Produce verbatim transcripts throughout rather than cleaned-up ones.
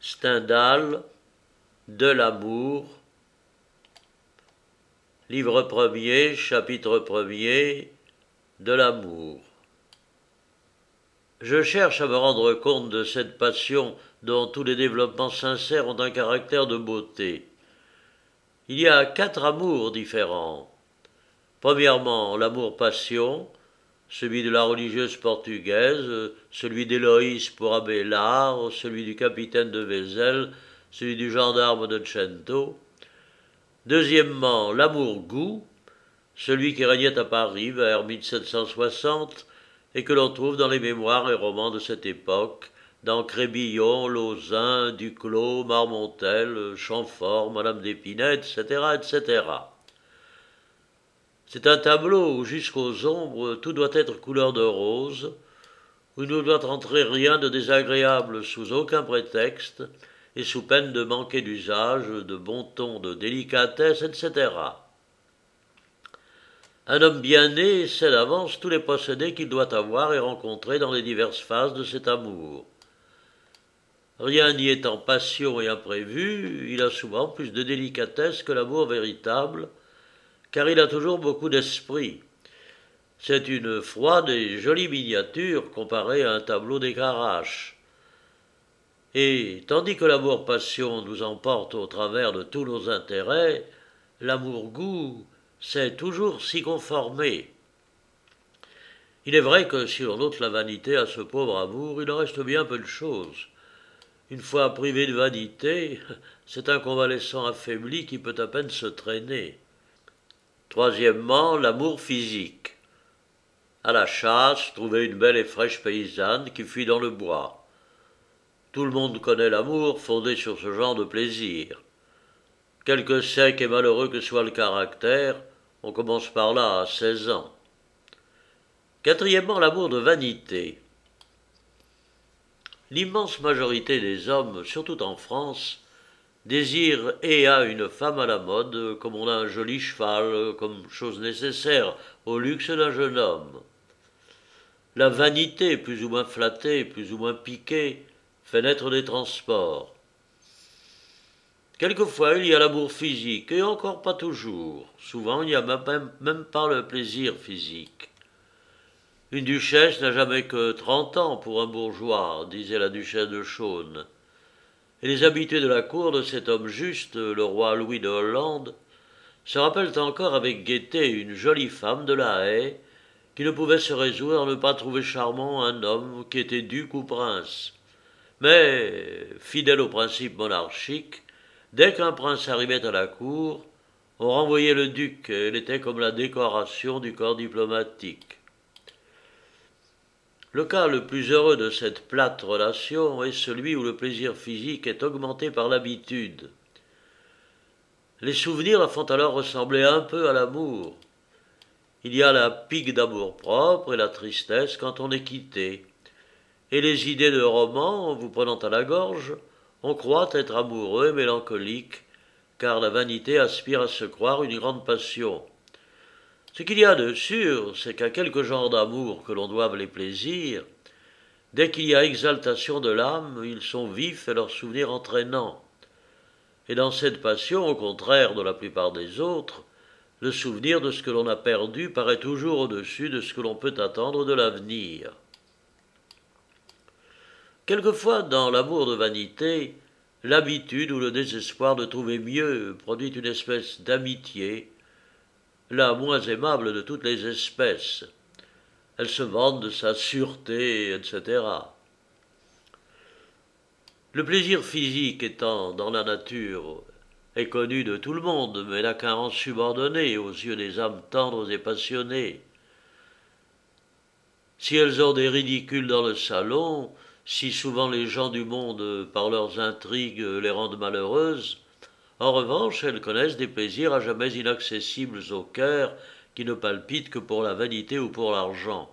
Stendhal, de l'amour, livre premier, chapitre premier, de l'amour. Je cherche à me rendre compte de cette passion dont tous les développements sincères ont un caractère de beauté. Il y a quatre amours différents. Premièrement, l'amour-passion, celui de la religieuse portugaise, celui d'Héloïse pour Abélard, celui du capitaine de Vézel, celui du gendarme de Cento. Deuxièmement, l'amour-goût, celui qui régnait à Paris vers mille sept cent soixante et que l'on trouve dans les mémoires et romans de cette époque, dans Crébillon, Lauzun, Duclos, Marmontel, Chamfort, Madame d'Épinay, et cetera, et cetera. C'est un tableau où jusqu'aux ombres tout doit être couleur de rose, où il ne doit entrer rien de désagréable sous aucun prétexte, et sous peine de manquer d'usage, de bon ton, de délicatesse, et cetera. Un homme bien né sait d'avance tous les procédés qu'il doit avoir et rencontrer dans les diverses phases de cet amour. Rien n'y étant passion et imprévu, il a souvent plus de délicatesse que l'amour véritable, car il a toujours beaucoup d'esprit. C'est une froide et jolie miniature comparée à un tableau d'Écarache. Et tandis que l'amour-passion nous emporte au travers de tous nos intérêts, l'amour-goût sait toujours s'y conformer. Il est vrai que si l'on ôte la vanité à ce pauvre amour, il en reste bien peu de choses. Une fois privé de vanité, c'est un convalescent affaibli qui peut à peine se traîner. Troisièmement, l'amour physique. À la chasse, trouver une belle et fraîche paysanne qui fuit dans le bois. Tout le monde connaît l'amour fondé sur ce genre de plaisir. Quelque sec et malheureux que soit le caractère, on commence par là à seize ans. Quatrièmement, l'amour de vanité. L'immense majorité des hommes, surtout en France, désire et a une femme à la mode, comme on a un joli cheval, comme chose nécessaire au luxe d'un jeune homme. La vanité, plus ou moins flattée, plus ou moins piquée, fait naître des transports. Quelquefois, il y a l'amour physique, et encore pas toujours. Souvent, il n'y a même, même pas le plaisir physique. Une duchesse n'a jamais que trente ans pour un bourgeois, disait la duchesse de Chaulnes. Et les habitués de la cour de cet homme juste, le roi Louis de Hollande, se rappellent encore avec gaieté une jolie femme de La Haye qui ne pouvait se résoudre à ne pas trouver charmant un homme qui était duc ou prince. Mais, fidèle aux principes monarchiques, dès qu'un prince arrivait à la cour, on renvoyait le duc, et il était comme la décoration du corps diplomatique. Le cas le plus heureux de cette plate relation est celui où le plaisir physique est augmenté par l'habitude. Les souvenirs la font alors ressembler un peu à l'amour. Il y a la pique d'amour-propre et la tristesse quand on est quitté. Et les idées de roman, vous prenant à la gorge, on croit être amoureux et mélancolique, car la vanité aspire à se croire une grande passion. Ce qu'il y a de sûr, c'est qu'à quelque genre d'amour que l'on doive les plaisirs, dès qu'il y a exaltation de l'âme, ils sont vifs et leurs souvenirs entraînants. Et dans cette passion, au contraire de la plupart des autres, le souvenir de ce que l'on a perdu paraît toujours au-dessus de ce que l'on peut attendre de l'avenir. Quelquefois, dans l'amour de vanité, l'habitude ou le désespoir de trouver mieux produit une espèce d'amitié, la moins aimable de toutes les espèces. Elle se vante de sa sûreté, et cetera. Le plaisir physique étant dans la nature est connu de tout le monde, mais n'a qu'un rang subordonné aux yeux des âmes tendres et passionnées. Si elles ont des ridicules dans le salon, si souvent les gens du monde, par leurs intrigues, les rendent malheureuses, en revanche, elles connaissent des plaisirs à jamais inaccessibles au cœur, qui ne palpitent que pour la vanité ou pour l'argent.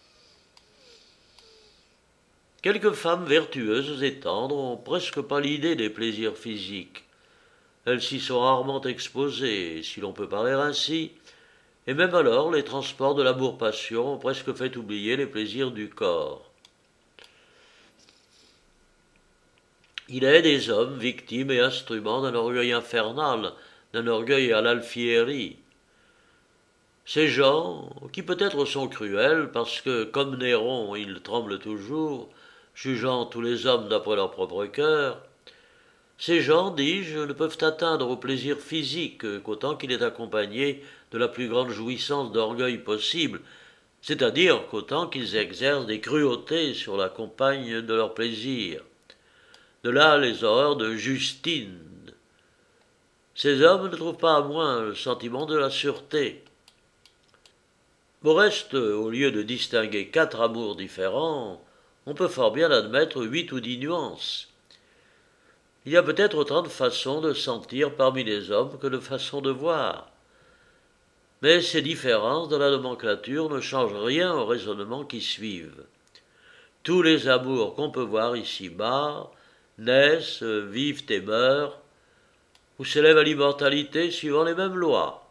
Quelques femmes vertueuses et tendres ont presque pas l'idée des plaisirs physiques. Elles s'y sont rarement exposées, si l'on peut parler ainsi, et même alors les transports de l'amour-passion ont presque fait oublier les plaisirs du corps. Il est des hommes victimes et instruments d'un orgueil infernal, d'un orgueil à l'Alfieri. Ces gens, qui peut-être sont cruels, parce que, comme Néron, ils tremblent toujours, jugeant tous les hommes d'après leur propre cœur, ces gens, dis-je, ne peuvent atteindre au plaisir physique qu'autant qu'il est accompagné de la plus grande jouissance d'orgueil possible, c'est-à-dire qu'autant qu'ils exercent des cruautés sur la compagne de leur plaisir. De là les horreurs de Justine. Ces hommes ne trouvent pas à moins le sentiment de la sûreté. Au reste, au lieu de distinguer quatre amours différents, on peut fort bien admettre huit ou dix nuances. Il y a peut-être autant de façons de sentir parmi les hommes que de façons de voir. Mais ces différences de la nomenclature ne changent rien aux raisonnements qui suivent. Tous les amours qu'on peut voir ici-bas naissent, vivent et meurent, ou s'élèvent à l'immortalité suivant les mêmes lois.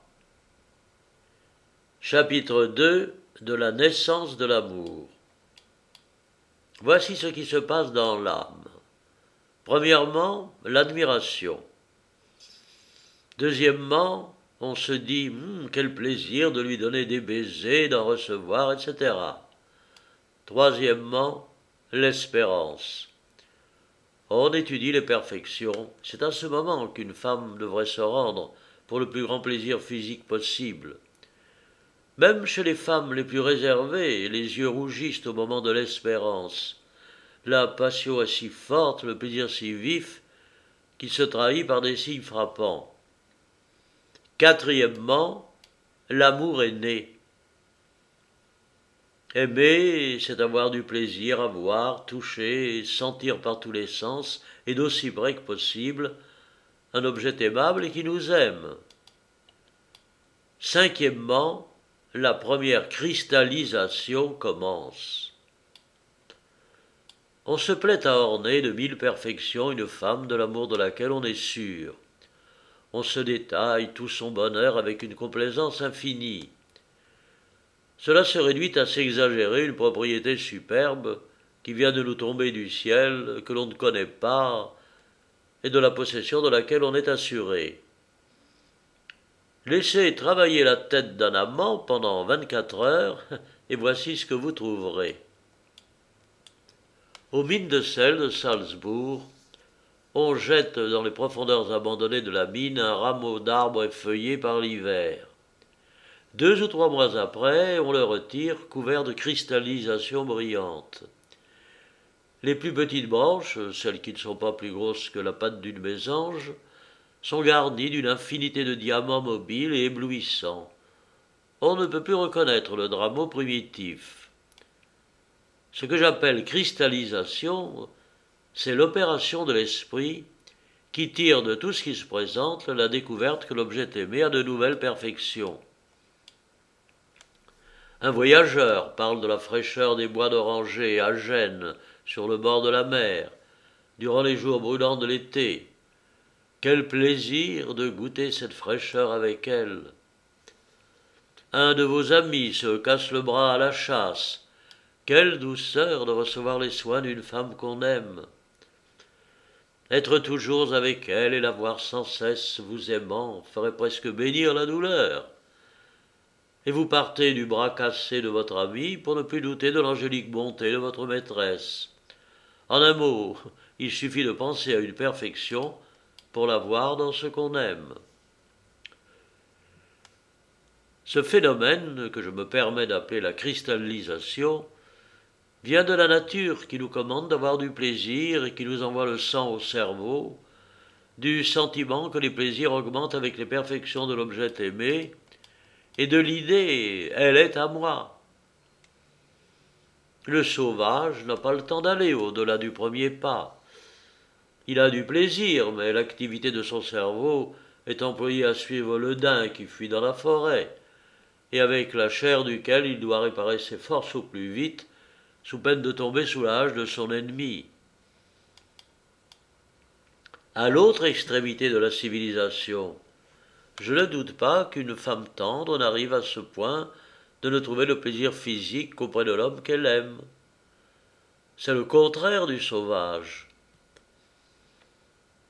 Chapitre deux de la naissance de l'amour. Voici ce qui se passe dans l'âme. Premièrement, l'admiration. Deuxièmement, on se dit hm, « quel plaisir de lui donner des baisers, d'en recevoir, et cetera » Troisièmement, l'espérance. On étudie les perfections. C'est à ce moment qu'une femme devrait se rendre pour le plus grand plaisir physique possible. Même chez les femmes les plus réservées, les yeux rougissent au moment de l'espérance. La passion est si forte, le plaisir si vif, qu'il se trahit par des signes frappants. Quatrièmement, l'amour est né. Aimer, c'est avoir du plaisir à voir, toucher, sentir par tous les sens, et d'aussi près que possible, un objet aimable et qui nous aime. Cinquièmement, la première cristallisation commence. On se plaît à orner de mille perfections une femme de l'amour de laquelle on est sûr. On se détaille tout son bonheur avec une complaisance infinie. Cela se réduit à s'exagérer une propriété superbe qui vient de nous tomber du ciel, que l'on ne connaît pas, et de la possession de laquelle on est assuré. Laissez travailler la tête d'un amant pendant vingt-quatre heures, et voici ce que vous trouverez. Aux mines de sel de Salzbourg, on jette dans les profondeurs abandonnées de la mine un rameau d'arbre effeuillé par l'hiver. Deux ou trois mois après, on le retire couvert de cristallisation brillante. Les plus petites branches, celles qui ne sont pas plus grosses que la patte d'une mésange, sont garnies d'une infinité de diamants mobiles et éblouissants. On ne peut plus reconnaître le rameau primitif. Ce que j'appelle cristallisation, c'est l'opération de l'esprit qui tire de tout ce qui se présente la découverte que l'objet aimé a de nouvelles perfections. Un voyageur parle de la fraîcheur des bois d'oranger à Gênes, sur le bord de la mer, durant les jours brûlants de l'été. Quel plaisir de goûter cette fraîcheur avec elle. Un de vos amis se casse le bras à la chasse. Quelle douceur de recevoir les soins d'une femme qu'on aime. Être toujours avec elle et la voir sans cesse vous aimant ferait presque bénir la douleur. Et vous partez du bras cassé de votre ami pour ne plus douter de l'angélique bonté de votre maîtresse. En un mot, il suffit de penser à une perfection pour la voir dans ce qu'on aime. Ce phénomène, que je me permets d'appeler la cristallisation, vient de la nature qui nous commande d'avoir du plaisir et qui nous envoie le sang au cerveau, du sentiment que les plaisirs augmentent avec les perfections de l'objet aimé, et de l'idée « elle est à moi ». Le sauvage n'a pas le temps d'aller au-delà du premier pas. Il a du plaisir, mais l'activité de son cerveau est employée à suivre le daim qui fuit dans la forêt, et avec la chair duquel il doit réparer ses forces au plus vite, sous peine de tomber sous la hache de son ennemi. À l'autre extrémité de la civilisation, je ne doute pas qu'une femme tendre n'arrive à ce point de ne trouver le plaisir physique qu'auprès de l'homme qu'elle aime. C'est le contraire du sauvage.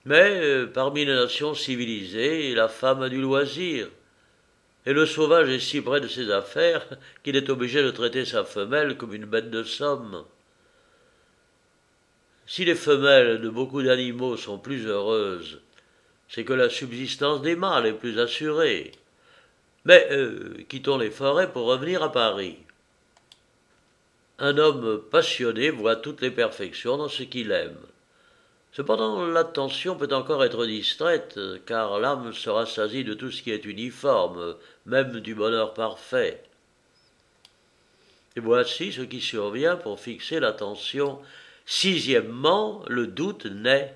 Mais euh, parmi les nations civilisées, la femme a du loisir, et le sauvage est si près de ses affaires qu'il est obligé de traiter sa femelle comme une bête de somme. Si les femelles de beaucoup d'animaux sont plus heureuses, c'est que la subsistance des mâles est plus assurée. Mais euh, quittons les forêts pour revenir à Paris. Un homme passionné voit toutes les perfections dans ce qu'il aime. Cependant, l'attention peut encore être distraite, car l'âme se rassasie de tout ce qui est uniforme, même du bonheur parfait. Et voici ce qui survient pour fixer l'attention. Sixièmement, le doute naît.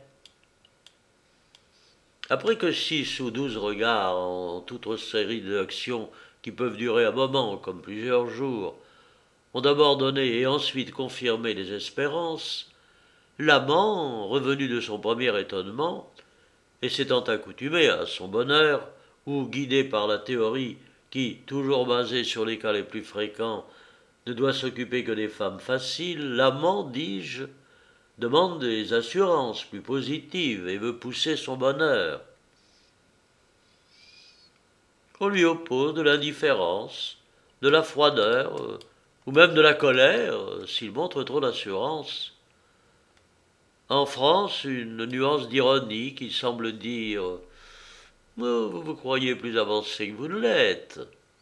Après que six ou douze regards en toute série d'actions qui peuvent durer un moment comme plusieurs jours ont d'abord donné et ensuite confirmé les espérances, l'amant, revenu de son premier étonnement, et s'étant accoutumé à son bonheur, ou guidé par la théorie qui, toujours basée sur les cas les plus fréquents, ne doit s'occuper que des femmes faciles, l'amant, dis-je, demande des assurances plus positives et veut pousser son bonheur. On lui oppose de l'indifférence, de la froideur, euh, ou même de la colère, euh, s'il montre trop d'assurance. En France, une nuance d'ironie qui semble dire oh, « Vous vous croyez plus avancé que vous ne l'êtes ».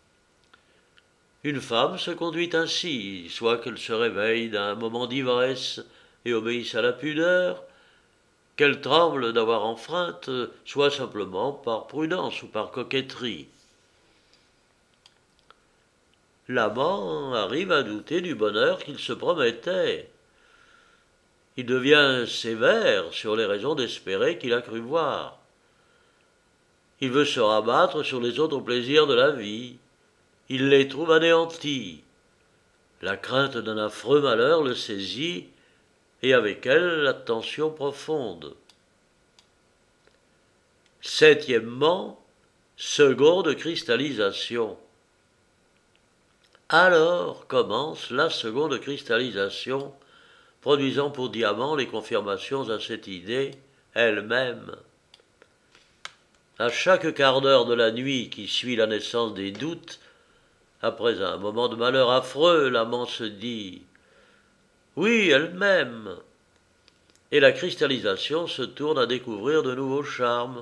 Une femme se conduit ainsi, soit qu'elle se réveille d'un moment d'ivresse et obéisse à la pudeur, qu'elle tremble d'avoir enfreinte, soit simplement par prudence ou par coquetterie. L'amant arrive à douter du bonheur qu'il se promettait. Il devient sévère sur les raisons d'espérer qu'il a cru voir. Il veut se rabattre sur les autres plaisirs de la vie. Il les trouve anéantis. La crainte d'un affreux malheur le saisit, et avec elle la tension profonde. Septièmement, seconde cristallisation. Alors commence la seconde cristallisation, produisant pour diamant les confirmations à cette idée elle-même. À chaque quart d'heure de la nuit qui suit la naissance des doutes, après un moment de malheur affreux, l'amant se dit « Oui, elle-même » et la cristallisation se tourne à découvrir de nouveaux charmes.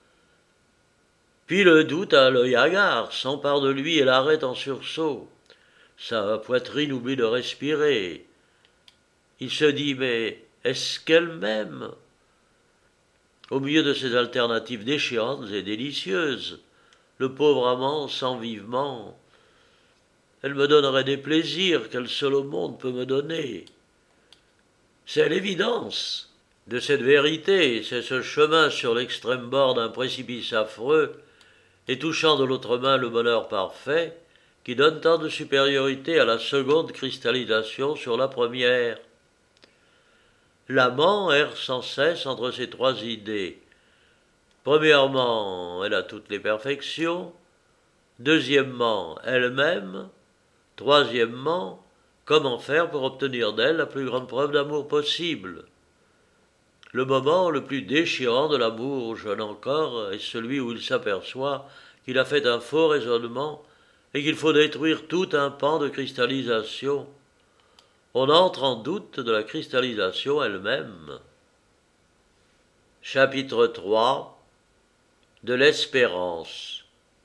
Puis le doute à l'œil hagard s'empare de lui et l'arrête en sursaut. Sa poitrine oublie de respirer. Il se dit « Mais est-ce qu'elle m'aime ?» Au milieu de ces alternatives déchirantes et délicieuses, le pauvre amant sent vivement « Elle me donnerait des plaisirs qu'elle seule au monde peut me donner. » C'est l'évidence de cette vérité, c'est ce chemin sur l'extrême bord d'un précipice affreux et touchant de l'autre main le bonheur parfait qui donne tant de supériorité à la seconde cristallisation sur la première. L'amant erre sans cesse entre ces trois idées. Premièrement, elle a toutes les perfections. Deuxièmement, elle-même. Troisièmement, comment faire pour obtenir d'elle la plus grande preuve d'amour possible. Le moment le plus déchirant de l'amour, jeune encore, est celui où il s'aperçoit qu'il a fait un faux raisonnement et qu'il faut détruire tout un pan de cristallisation. On entre en doute de la cristallisation elle-même. Chapitre trois. De l'espérance.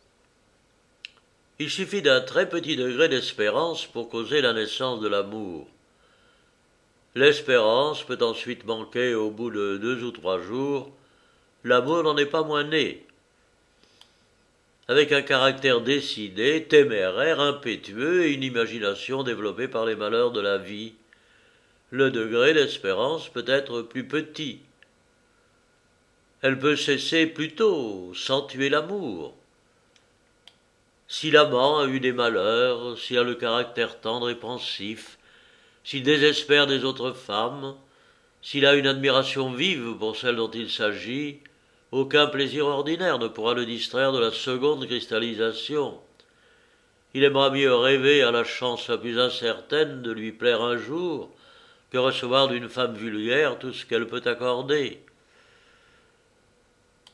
Il suffit d'un très petit degré d'espérance pour causer la naissance de l'amour. L'espérance peut ensuite manquer au bout de deux ou trois jours. L'amour n'en est pas moins né. Avec un caractère décidé, téméraire, impétueux et une imagination développée par les malheurs de la vie, le degré d'espérance peut être plus petit. Elle peut cesser plus tôt, sans tuer l'amour. Si l'amant a eu des malheurs, s'il a le caractère tendre et pensif, s'il désespère des autres femmes, s'il a une admiration vive pour celle dont il s'agit, aucun plaisir ordinaire ne pourra le distraire de la seconde cristallisation. Il aimera mieux rêver à la chance la plus incertaine de lui plaire un jour que recevoir d'une femme vulgaire tout ce qu'elle peut accorder.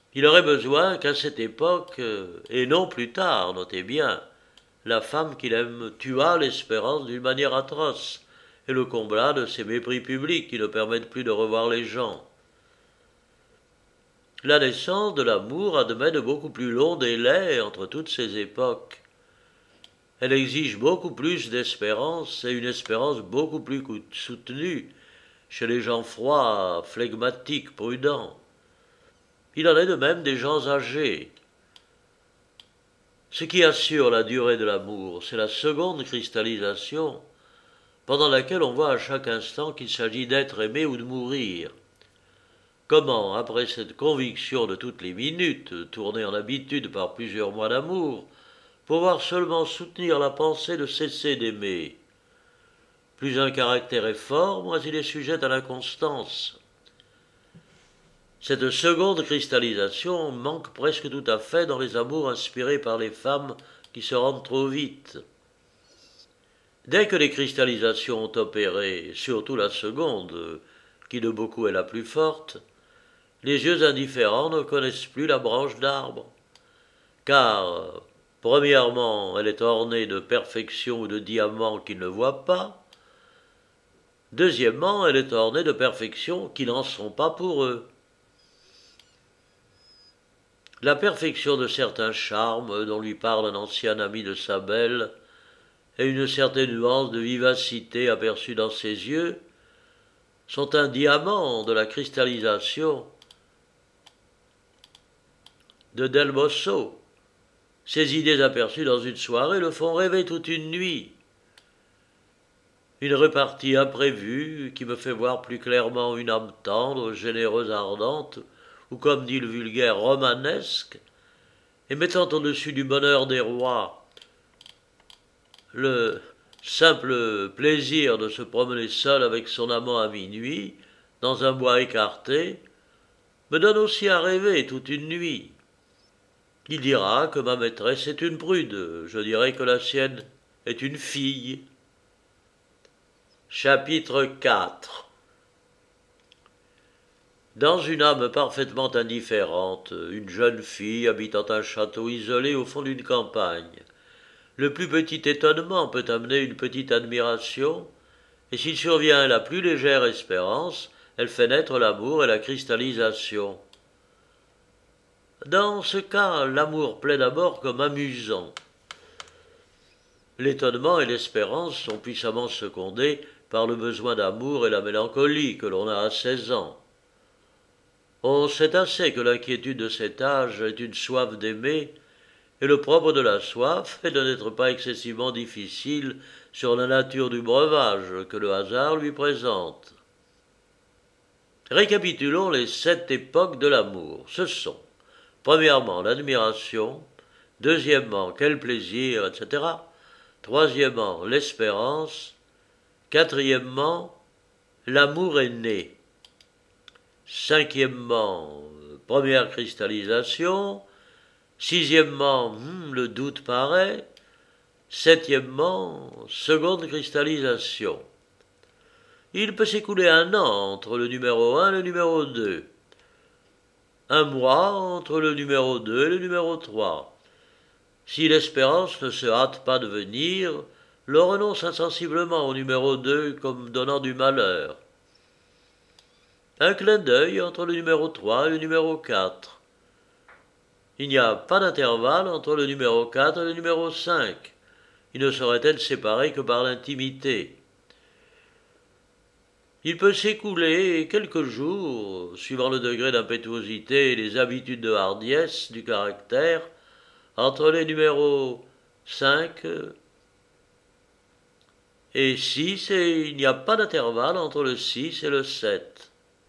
Il aurait besoin qu'à cette époque, et non plus tard, notez bien, la femme qu'il aime tuât l'espérance d'une manière atroce, et le combla de ces mépris publics qui ne permettent plus de revoir les gens. La naissance de l'amour admet de beaucoup plus longs délais entre toutes ces époques. Elle exige beaucoup plus d'espérance, et une espérance beaucoup plus soutenue chez les gens froids, flegmatiques, prudents. Il en est de même des gens âgés. Ce qui assure la durée de l'amour, c'est la seconde cristallisation, pendant laquelle on voit à chaque instant qu'il s'agit d'être aimé ou de mourir. Comment, après cette conviction de toutes les minutes, tournée en habitude par plusieurs mois d'amour, pouvoir seulement soutenir la pensée de cesser d'aimer? Plus un caractère est fort, moins il est sujet à l'inconstance. Cette seconde cristallisation manque presque tout à fait dans les amours inspirés par les femmes qui se rendent trop vite. Dès que les cristallisations ont opéré, surtout la seconde, qui de beaucoup est la plus forte, les yeux indifférents ne connaissent plus la branche d'arbre, car, premièrement, elle est ornée de perfection ou de diamants qu'ils ne voient pas, deuxièmement, elle est ornée de perfections qui n'en sont pas pour eux. La perfection de certains charmes dont lui parle un ancien ami de sa belle, et une certaine nuance de vivacité aperçue dans ses yeux, sont un diamant de la cristallisation de Del Bosso. Ses idées aperçues dans une soirée le font rêver toute une nuit. Une repartie imprévue qui me fait voir plus clairement une âme tendre, généreuse, ardente, ou comme dit le vulgaire romanesque, et mettant au-dessus du bonheur des rois le simple plaisir de se promener seul avec son amant à minuit, dans un bois écarté, me donne aussi à rêver toute une nuit. Il dira que ma maîtresse est une prude, je dirai que la sienne est une fille. Chapitre quatre. Dans une âme parfaitement indifférente, une jeune fille habitant un château isolé au fond d'une campagne, le plus petit étonnement peut amener une petite admiration, et s'il survient la plus légère espérance, elle fait naître l'amour et la cristallisation. Dans ce cas, l'amour plaît d'abord comme amusant. L'étonnement et l'espérance sont puissamment secondés par le besoin d'amour et la mélancolie que l'on a à seize ans. On sait assez que l'inquiétude de cet âge est une soif d'aimer, et le propre de la soif est de n'être pas excessivement difficile sur la nature du breuvage que le hasard lui présente. Récapitulons les sept époques de l'amour. Ce sont, premièrement, l'admiration, deuxièmement, quel plaisir, et cetera. Troisièmement, l'espérance, quatrièmement, l'amour est né. Cinquièmement, première cristallisation. Sixièmement, hmm, le doute paraît. Septièmement, seconde cristallisation. Il peut s'écouler un an entre le numéro un et le numéro deux. Un mois entre le numéro deux et le numéro trois. Si l'espérance ne se hâte pas de venir, l'on renonce insensiblement au numéro deux comme donnant du malheur. Un clin d'œil entre le numéro trois et le numéro quatre. Il n'y a pas d'intervalle entre le numéro quatre et le numéro cinq. Ils ne seraient être séparés que par l'intimité. Il peut s'écouler quelques jours, suivant le degré d'impétuosité et les habitudes de hardiesse du caractère, entre les numéros cinq et six, et il n'y a pas d'intervalle entre le six et le sept.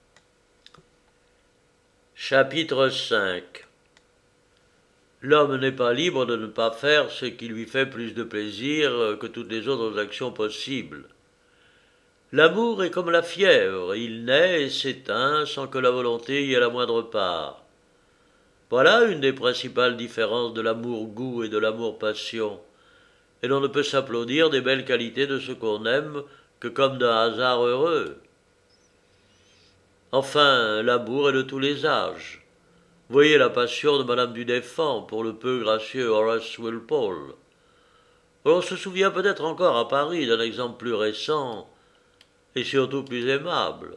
Chapitre cinq. L'homme n'est pas libre de ne pas faire ce qui lui fait plus de plaisir que toutes les autres actions possibles. L'amour est comme la fièvre, il naît et s'éteint sans que la volonté y ait la moindre part. Voilà une des principales différences de l'amour-goût et de l'amour-passion, et l'on ne peut s'applaudir des belles qualités de ce qu'on aime que comme d'un hasard heureux. Enfin, l'amour est de tous les âges. Voyez la passion de Madame du Deffand pour le peu gracieux Horace Walpole. On se souvient peut-être encore à Paris d'un exemple plus récent et surtout plus aimable.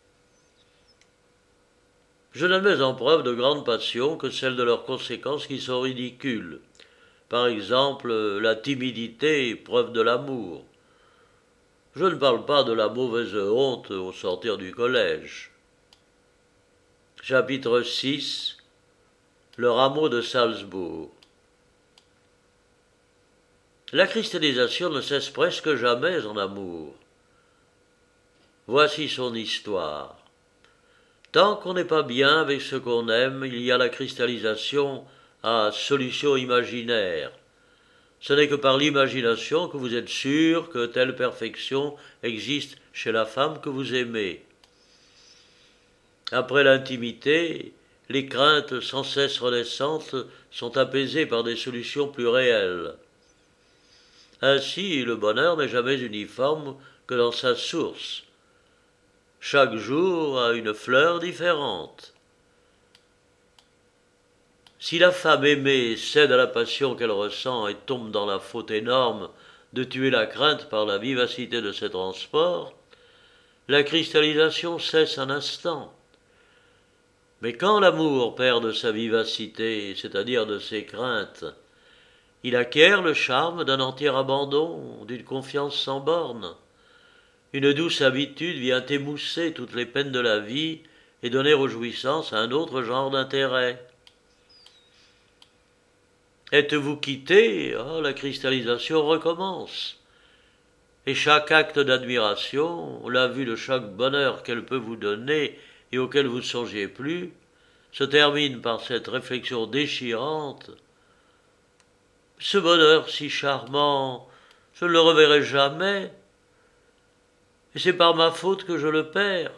Je n'admets en preuve de grandes passions que celles de leurs conséquences qui sont ridicules. Par exemple, la timidité, preuve de l'amour. Je ne parle pas de la mauvaise honte au sortir du collège. Chapitre six. Le rameau de Salzbourg. La cristallisation ne cesse presque jamais en amour. Voici son histoire. Tant qu'on n'est pas bien avec ce qu'on aime, il y a la cristallisation à solution imaginaire. Ce n'est que par l'imagination que vous êtes sûr que telle perfection existe chez la femme que vous aimez. Après l'intimité, les craintes sans cesse renaissantes sont apaisées par des solutions plus réelles. Ainsi, le bonheur n'est jamais uniforme que dans sa source. Chaque jour a une fleur différente. Si la femme aimée cède à la passion qu'elle ressent et tombe dans la faute énorme de tuer la crainte par la vivacité de ses transports, la cristallisation cesse un instant. Mais quand l'amour perd de sa vivacité, c'est-à-dire de ses craintes, il acquiert le charme d'un entier abandon, d'une confiance sans bornes. Une douce habitude vient émousser toutes les peines de la vie et donner aux jouissances un autre genre d'intérêt. Êtes-vous quitté? Oh, la cristallisation recommence. Et chaque acte d'admiration, la vue de chaque bonheur qu'elle peut vous donner et auquel vous ne songiez plus, se termine par cette réflexion déchirante. Ce bonheur si charmant, je ne le reverrai jamais, et c'est par ma faute que je le perds.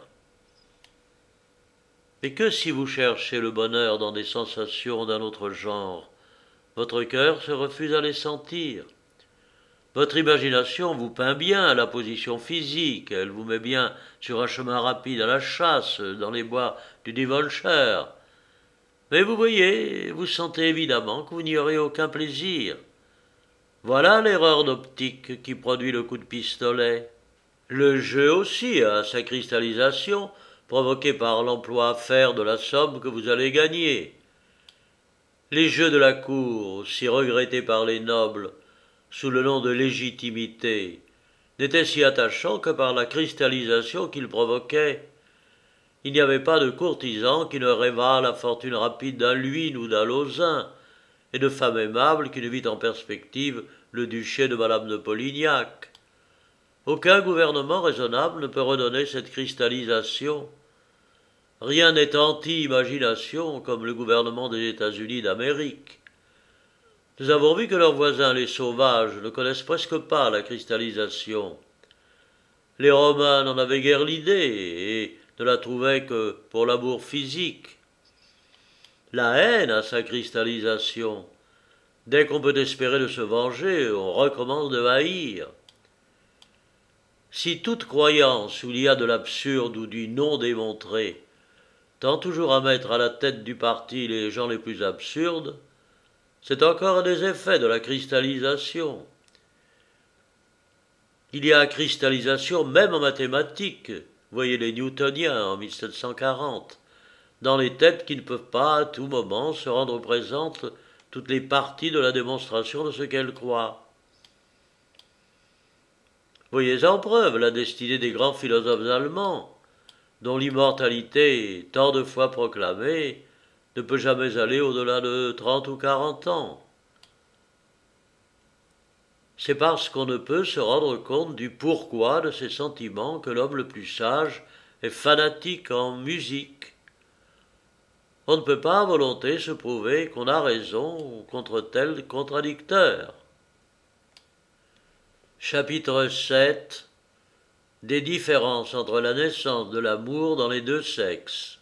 Mais que si vous cherchez le bonheur dans des sensations d'un autre genre, votre cœur se refuse à les sentir. Votre imagination vous peint bien la position physique, elle vous met bien sur un chemin rapide à la chasse, dans les bois du Devonshire. Mais vous voyez, vous sentez évidemment que vous n'y aurez aucun plaisir. Voilà l'erreur d'optique qui produit le coup de pistolet. Le jeu aussi a sa cristallisation, provoquée par l'emploi à faire de la somme que vous allez gagner. Les jeux de la cour, si regrettés par les nobles, sous le nom de légitimité, n'étaient si attachants que par la cristallisation qu'ils provoquaient. Il n'y avait pas de courtisan qui ne rêvât la fortune rapide d'un Luynes ou d'un Lauzun, et de femme aimable qui ne vit en perspective le duché de Madame de Polignac. Aucun gouvernement raisonnable ne peut redonner cette cristallisation. Rien n'est anti-imagination comme le gouvernement des États-Unis d'Amérique. Nous avons vu que leurs voisins, les sauvages, ne connaissent presque pas la cristallisation. Les Romains n'en avaient guère l'idée et ne la trouvaient que pour l'amour physique. La haine a sa cristallisation. Dès qu'on peut espérer de se venger, on recommence de haïr. Si toute croyance où il y a de l'absurde ou du non démontré tend toujours à mettre à la tête du parti les gens les plus absurdes, c'est encore un des effets de la cristallisation. Il y a cristallisation même en mathématiques, voyez les Newtoniens en mille sept cent quarante, dans les têtes qui ne peuvent pas à tout moment se rendre présentes toutes les parties de la démonstration de ce qu'elles croient. Voyez en preuve la destinée des grands philosophes allemands, dont l'immortalité, tant de fois proclamée, ne peut jamais aller au-delà de trente ou quarante ans. C'est parce qu'on ne peut se rendre compte du pourquoi de ces sentiments que l'homme le plus sage est fanatique en musique. On ne peut pas à volonté se prouver qu'on a raison contre tel contradicteur. Chapitre sept. Des différences entre la naissance de l'amour dans les deux sexes.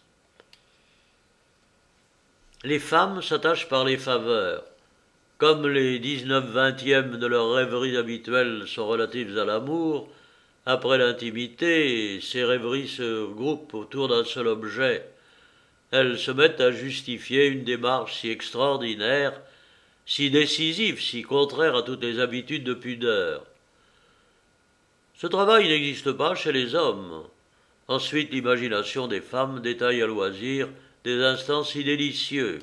Les femmes s'attachent par les faveurs. Comme les dix-neuf vingtièmes de leurs rêveries habituelles sont relatives à l'amour, après l'intimité, ces rêveries se groupent autour d'un seul objet, elles se mettent à justifier une démarche si extraordinaire, si décisive, si contraire à toutes les habitudes de pudeur. Ce travail n'existe pas chez les hommes. Ensuite, l'imagination des femmes détaille à loisir des instants si délicieux.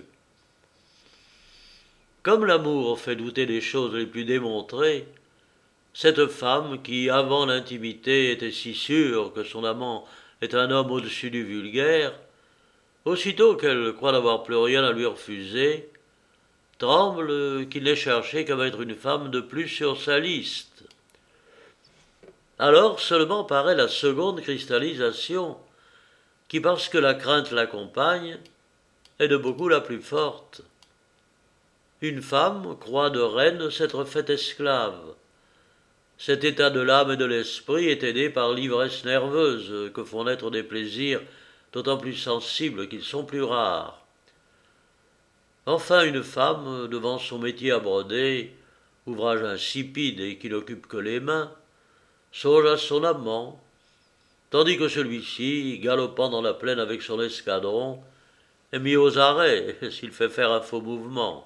Comme l'amour fait douter des choses les plus démontrées, cette femme qui, avant l'intimité, était si sûre que son amant est un homme au-dessus du vulgaire, aussitôt qu'elle croit n'avoir plus rien à lui refuser, tremble qu'il n'ait cherché qu'à mettre une femme de plus sur sa liste. Alors seulement paraît la seconde cristallisation, qui, parce que la crainte l'accompagne, est de beaucoup la plus forte. Une femme croit de reine s'être faite esclave. Cet état de l'âme et de l'esprit est aidé par l'ivresse nerveuse que font naître des plaisirs d'autant plus sensibles qu'ils sont plus rares. Enfin, une femme, devant son métier à broder, ouvrage insipide et qui n'occupe que les mains, songe à son amant, tandis que celui-ci, galopant dans la plaine avec son escadron, est mis aux arrêts s'il fait faire un faux mouvement.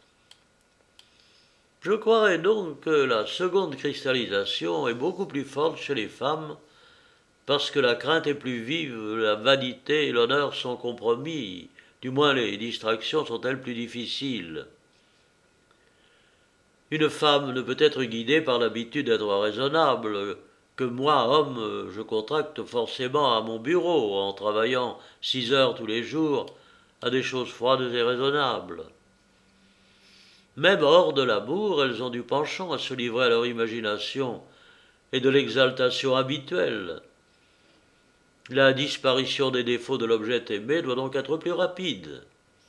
Je croirais donc que la seconde cristallisation est beaucoup plus forte chez les femmes, parce que la crainte est plus vive, la vanité et l'honneur sont compromis, du moins les distractions sont-elles plus difficiles. Une femme ne peut être guidée par l'habitude d'être raisonnable, que moi, homme, je contracte forcément à mon bureau en travaillant six heures tous les jours à des choses froides et raisonnables. Même hors de l'amour, elles ont du penchant à se livrer à leur imagination et de l'exaltation habituelle. La disparition des défauts de l'objet aimé doit donc être plus rapide.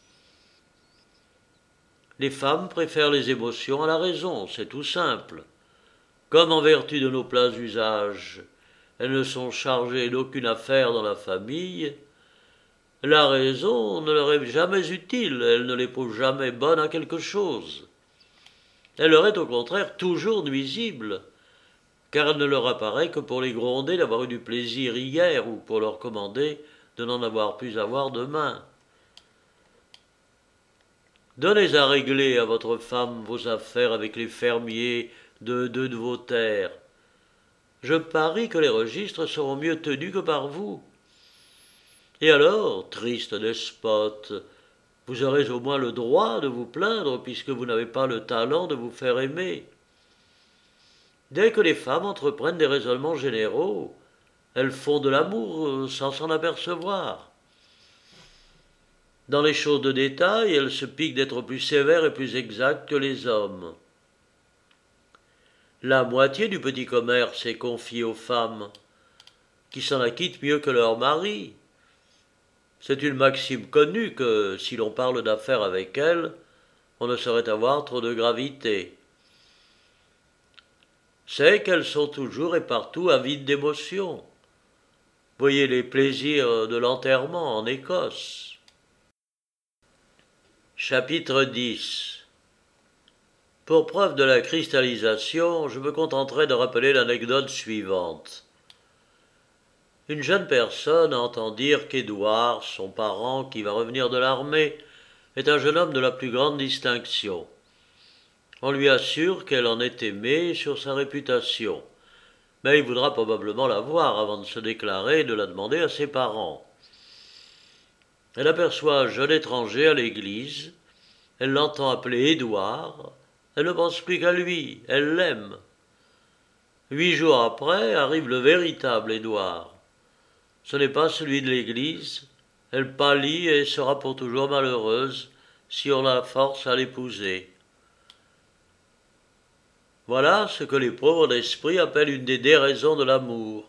Les femmes préfèrent les émotions à la raison, c'est tout simple. Comme en vertu de nos plats usages, elles ne sont chargées d'aucune affaire dans la famille, la raison ne leur est jamais utile, elle ne les trouve jamais bonnes à quelque chose. Elle leur est au contraire toujours nuisible, car elle ne leur apparaît que pour les gronder d'avoir eu du plaisir hier ou pour leur commander de n'en avoir plus à voir demain. Donnez à régler à votre femme vos affaires avec les fermiers de deux de vos terres. Je parie que les registres seront mieux tenus que par vous. Et alors, triste despote, vous aurez au moins le droit de vous plaindre puisque vous n'avez pas le talent de vous faire aimer. Dès que les femmes entreprennent des raisonnements généraux, elles font de l'amour sans s'en apercevoir. Dans les choses de détail, elles se piquent d'être plus sévères et plus exactes que les hommes. La moitié du petit commerce est confiée aux femmes, qui s'en acquittent mieux que leurs maris. C'est une maxime connue que, si l'on parle d'affaires avec elles, on ne saurait avoir trop de gravité. C'est qu'elles sont toujours et partout avides d'émotions. Voyez les plaisirs de l'enterrement en Écosse. Chapitre dix. Pour preuve de la cristallisation, je me contenterai de rappeler l'anecdote suivante. Une jeune personne entend dire qu'Édouard, son parent qui va revenir de l'armée, est un jeune homme de la plus grande distinction. On lui assure qu'elle en est aimée sur sa réputation, mais il voudra probablement la voir avant de se déclarer et de la demander à ses parents. Elle aperçoit un jeune étranger à l'église, elle l'entend appeler Édouard, elle ne pense plus qu'à lui, elle l'aime. Huit jours après arrive le véritable Édouard. Ce n'est pas celui de l'église, elle pâlit et sera pour toujours malheureuse si on la force à l'épouser. Voilà ce que les pauvres d'esprit appellent une des déraisons de l'amour.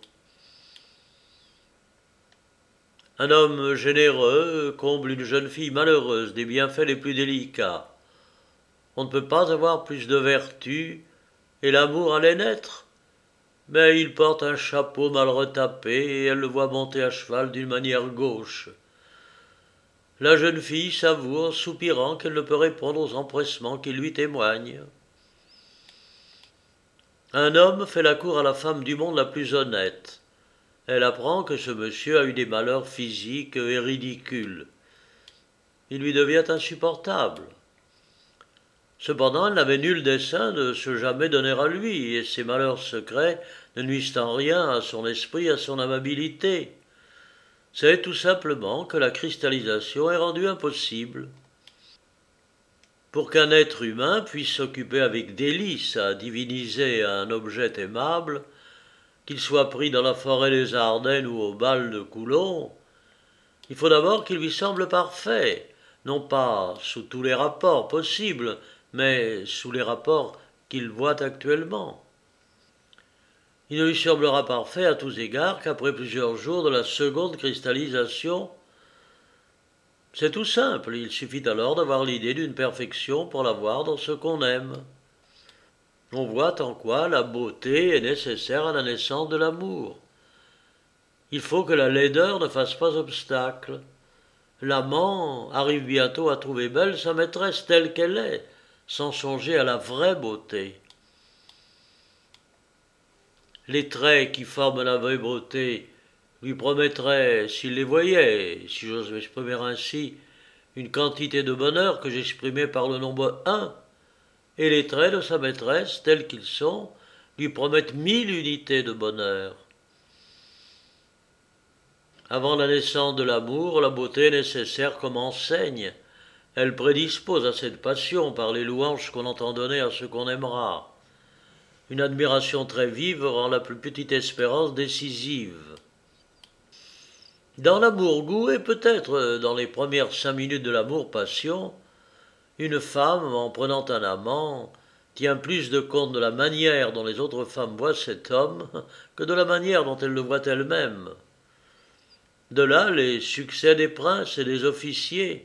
Un homme généreux comble une jeune fille malheureuse des bienfaits les plus délicats. On ne peut pas avoir plus de vertu, et l'amour allait naître. Mais il porte un chapeau mal retapé, et elle le voit monter à cheval d'une manière gauche. La jeune fille s'avoue en soupirant qu'elle ne peut répondre aux empressements qu'il lui témoigne. Un homme fait la cour à la femme du monde la plus honnête. Elle apprend que ce monsieur a eu des malheurs physiques et ridicules. il lui devient insupportable. Cependant, elle n'avait nul dessein de se jamais donner à lui, et ses malheurs secrets ne nuisent en rien à son esprit, à son amabilité. C'est tout simplement que la cristallisation est rendue impossible. Pour qu'un être humain puisse s'occuper avec délice à diviniser un objet aimable, qu'il soit pris dans la forêt des Ardennes ou au bal de Coulon, il faut d'abord qu'il lui semble parfait, non pas sous tous les rapports possibles, mais sous les rapports qu'il voit actuellement. Il ne lui semblera parfait à tous égards qu'après plusieurs jours de la seconde cristallisation. C'est tout simple, il suffit alors d'avoir l'idée d'une perfection pour la voir dans ce qu'on aime. On voit en quoi la beauté est nécessaire à la naissance de l'amour. Il faut que la laideur ne fasse pas obstacle. L'amant arrive bientôt à trouver belle sa maîtresse telle qu'elle est, sans songer à la vraie beauté. Les traits qui forment la vraie beauté lui promettraient, s'il les voyait, si j'ose m'exprimer ainsi, une quantité de bonheur que j'exprimais par le nombre un, et les traits de sa maîtresse, tels qu'ils sont, lui promettent mille unités de bonheur. Avant la naissance de l'amour, la beauté est nécessaire comme enseigne. Elle prédispose à cette passion par les louanges qu'on entend donner à ce qu'on aimera. Une admiration très vive rend la plus petite espérance décisive. Dans l'amour-goût, et peut-être dans les premières cinq minutes de l'amour-passion, une femme, en prenant un amant, tient plus de compte de la manière dont les autres femmes voient cet homme que de la manière dont elle le voit elle-même. De là les succès des princes et des officiers.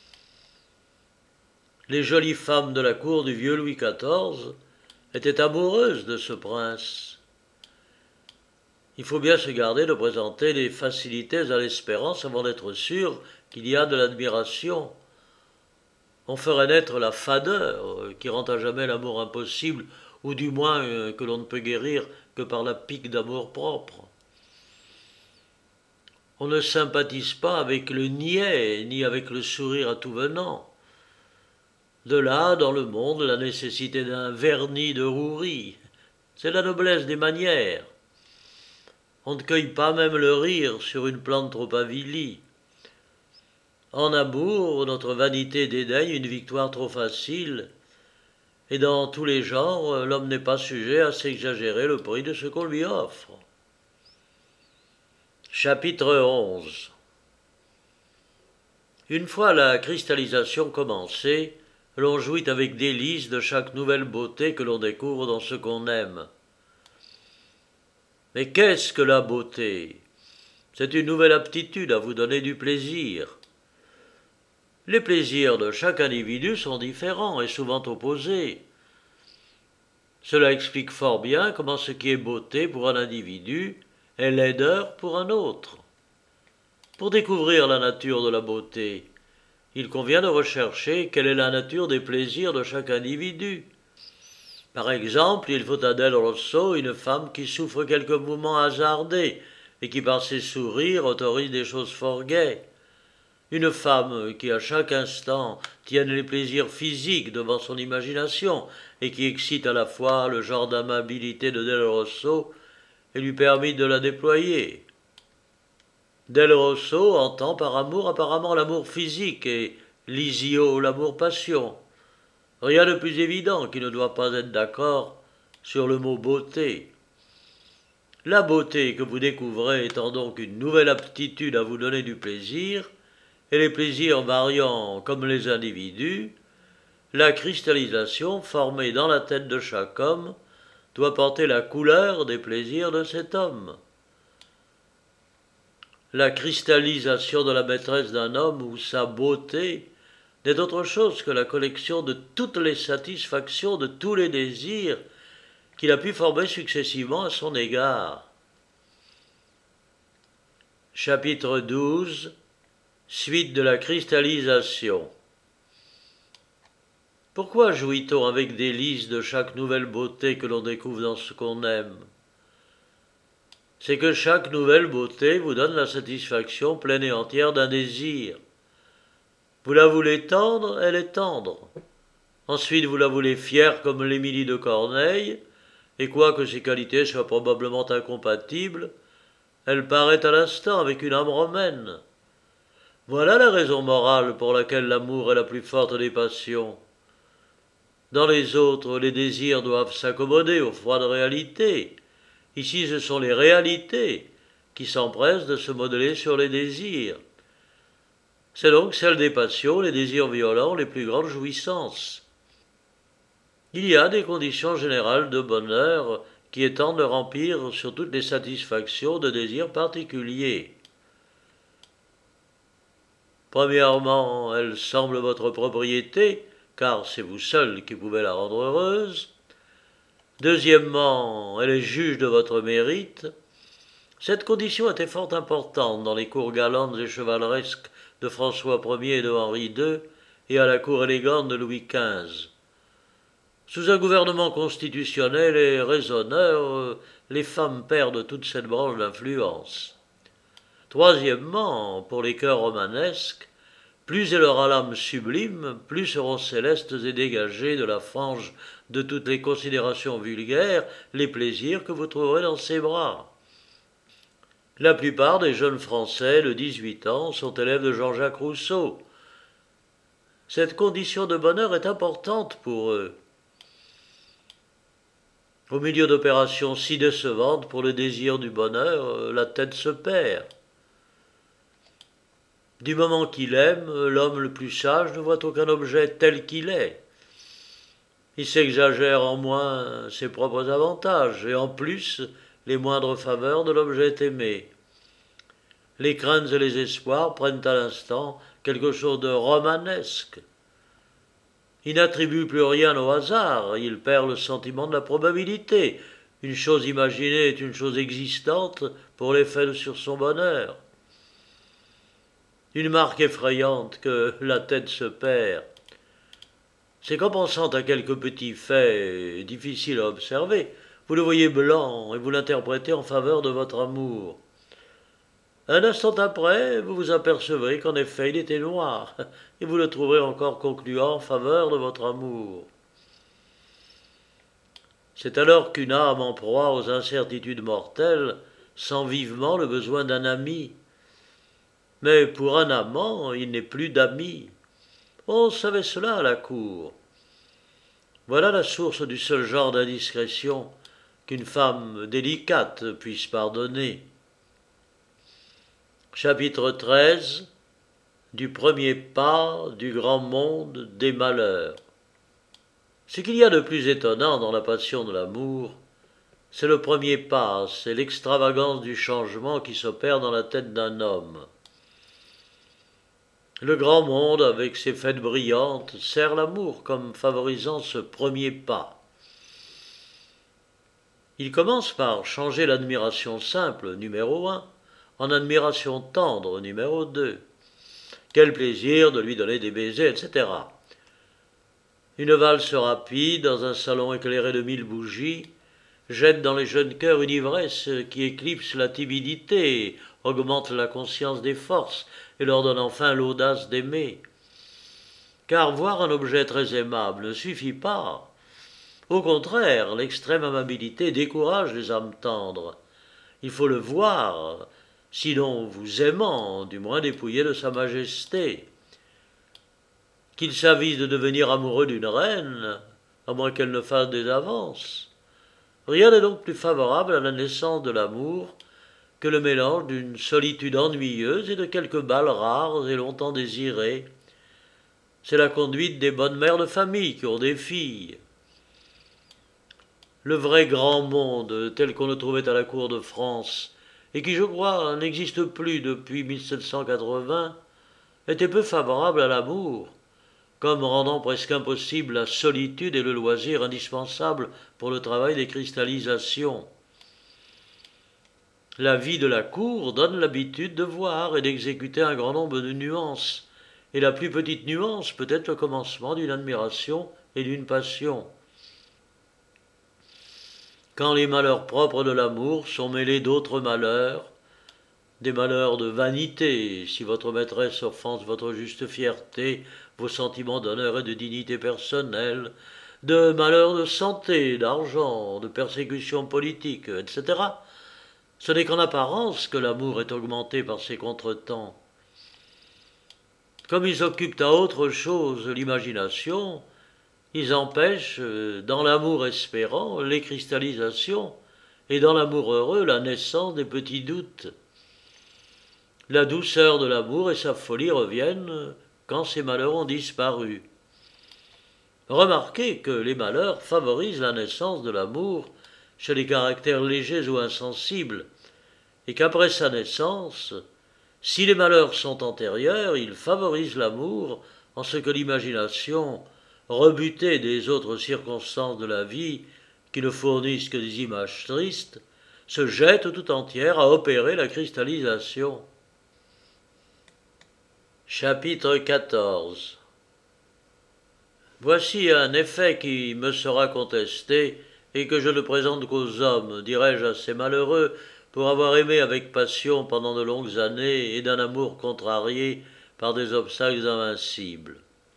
Les jolies femmes de la cour du vieux Louis quatorze étaient amoureuses de ce prince. Il faut bien se garder de présenter les facilités à l'espérance avant d'être sûr qu'il y a de l'admiration. On ferait naître la fadeur qui rend à jamais l'amour impossible, ou du moins que l'on ne peut guérir que par la pique d'amour-propre. On ne sympathise pas avec le niais, ni avec le sourire à tout venant. De là, dans le monde, la nécessité d'un vernis de rouerie. C'est la noblesse des manières. On ne cueille pas même le rire sur une plante trop avilie. En amour, notre vanité dédaigne une victoire trop facile, et dans tous les genres, l'homme n'est pas sujet à s'exagérer le prix de ce qu'on lui offre. Chapitre onze. Une fois la cristallisation commencée, l'on jouit avec délice de chaque nouvelle beauté que l'on découvre dans ce qu'on aime. Mais qu'est-ce que la beauté? C'est une nouvelle aptitude à vous donner du plaisir. Les plaisirs de chaque individu sont différents et souvent opposés. Cela explique fort bien comment ce qui est beauté pour un individu est laideur pour un autre. Pour découvrir la nature de la beauté, il convient de rechercher quelle est la nature des plaisirs de chaque individu. Par exemple, il faut à Del Rosso une femme qui souffre quelques mouvements hasardés et qui par ses sourires autorise des choses fort gaies. Une femme qui à chaque instant tienne les plaisirs physiques devant son imagination et qui excite à la fois le genre d'amabilité de Del Rosso et lui permet de la déployer. Del Rosso entend par amour apparemment l'amour physique et Lisio l'amour-passion. Rien de plus évident qu'il ne doit pas être d'accord sur le mot beauté. La beauté que vous découvrez étant donc une nouvelle aptitude à vous donner du plaisir, et les plaisirs variant comme les individus, la cristallisation formée dans la tête de chaque homme doit porter la couleur des plaisirs de cet homme. La cristallisation de la maîtresse d'un homme ou sa beauté n'est autre chose que la collection de toutes les satisfactions, de tous les désirs qu'il a pu former successivement à son égard. Chapitre douze. Suite de la cristallisation. Pourquoi jouit-on avec délice de chaque nouvelle beauté que l'on découvre dans ce qu'on aime? C'est que chaque nouvelle beauté vous donne la satisfaction pleine et entière d'un désir. Vous la voulez tendre, elle est tendre. Ensuite, vous la voulez fière comme l'Émilie de Corneille, et quoique ses qualités soient probablement incompatibles, elle paraît à l'instant avec une âme romaine. Voilà la raison morale pour laquelle l'amour est la plus forte des passions. Dans les autres, les désirs doivent s'accommoder aux froides réalités. Ici, ce sont les réalités qui s'empressent de se modeler sur les désirs. C'est donc celle des passions, les désirs violents, les plus grandes jouissances. Il y a des conditions générales de bonheur qui étendent leur empire sur toutes les satisfactions de désirs particuliers. Premièrement, elle semble votre propriété, car c'est vous seul qui pouvez la rendre heureuse. Deuxièmement, elle est juge de votre mérite. Cette condition était fort importante dans les cours galantes et chevaleresques de François Ier et de Henri deux, et à la cour élégante de Louis quinze. Sous un gouvernement constitutionnel et raisonneur, les femmes perdent toute cette branche d'influence. Troisièmement, pour les cœurs romanesques, plus elle aura l'âme sublime, plus seront célestes et dégagés de la frange de toutes les considérations vulgaires les plaisirs que vous trouverez dans ses bras. La plupart des jeunes Français de dix-huit ans sont élèves de Jean-Jacques Rousseau. Cette condition de bonheur est importante pour eux. Au milieu d'opérations si décevantes pour le désir du bonheur, la tête se perd. Du moment qu'il aime, l'homme le plus sage ne voit aucun objet tel qu'il est. Il s'exagère en moins ses propres avantages, et en plus les moindres faveurs de l'objet aimé. Les craintes et les espoirs prennent à l'instant quelque chose de romanesque. Il n'attribue plus rien au hasard, il perd le sentiment de la probabilité. Une chose imaginée est une chose existante pour l'effet sur son bonheur. Une marque effrayante que la tête se perd. C'est qu'en pensant à quelques petits faits difficiles à observer, vous le voyez blanc et vous l'interprétez en faveur de votre amour. Un instant après, vous vous apercevrez qu'en effet il était noir, et vous le trouverez encore concluant en faveur de votre amour. C'est alors qu'une âme en proie aux incertitudes mortelles sent vivement le besoin d'un ami. Mais pour un amant, il n'est plus d'ami. On savait cela à la cour. Voilà la source du seul genre d'indiscrétion qu'une femme délicate puisse pardonner. Chapitre treize. Du premier pas du grand monde des malheurs. Ce qu'il y a de plus étonnant dans la passion de l'amour, c'est le premier pas, c'est l'extravagance du changement qui s'opère dans la tête d'un homme. Le grand monde, avec ses fêtes brillantes, sert l'amour comme favorisant ce premier pas. Il commence par changer l'admiration simple, numéro un, en admiration tendre, numéro deux. Quel plaisir de lui donner des baisers, et cetera. Une valse rapide, dans un salon éclairé de mille bougies, jette dans les jeunes cœurs une ivresse qui éclipse la timidité, augmente la conscience des forces et leur donne enfin l'audace d'aimer. Car voir un objet très aimable ne suffit pas. Au contraire, l'extrême amabilité décourage les âmes tendres. Il faut le voir, sinon vous aimant, du moins dépouillé de sa majesté. Qu'il s'avise de devenir amoureux d'une reine, à moins qu'elle ne fasse des avances. Rien n'est donc plus favorable à la naissance de l'amour que le mélange d'une solitude ennuyeuse et de quelques bals rares et longtemps désirés. C'est la conduite des bonnes mères de famille qui ont des filles. Le vrai grand monde, tel qu'on le trouvait à la cour de France, et qui, je crois, n'existe plus depuis mille sept cent quatre-vingts, était peu favorable à l'amour, comme rendant presque impossible la solitude et le loisir indispensables pour le travail des cristallisations. La vie de la cour donne l'habitude de voir et d'exécuter un grand nombre de nuances, et la plus petite nuance peut être le commencement d'une admiration et d'une passion. Quand les malheurs propres de l'amour sont mêlés d'autres malheurs, des malheurs de vanité, si votre maîtresse offense votre juste fierté, vos sentiments d'honneur et de dignité personnelle, de malheurs de santé, d'argent, de persécutions politiques, et cetera. Ce n'est qu'en apparence que l'amour est augmenté par ces contretemps. Comme ils occupent à autre chose l'imagination, ils empêchent, dans l'amour espérant, les cristallisations, et dans l'amour heureux, la naissance des petits doutes. La douceur de l'amour et sa folie reviennent quand ces malheurs ont disparu. Remarquez que les malheurs favorisent la naissance de l'amour chez les caractères légers ou insensibles, et qu'après sa naissance, si les malheurs sont antérieurs, ils favorisent l'amour en ce que l'imagination, rebutée des autres circonstances de la vie qui ne fournissent que des images tristes, se jette tout entière à opérer la cristallisation. Chapitre quatorze. Voici un effet qui me sera contesté et que je ne présente qu'aux hommes, dirais-je à ces malheureux, pour avoir aimé avec passion pendant de longues années et d'un amour contrarié par des obstacles invincibles.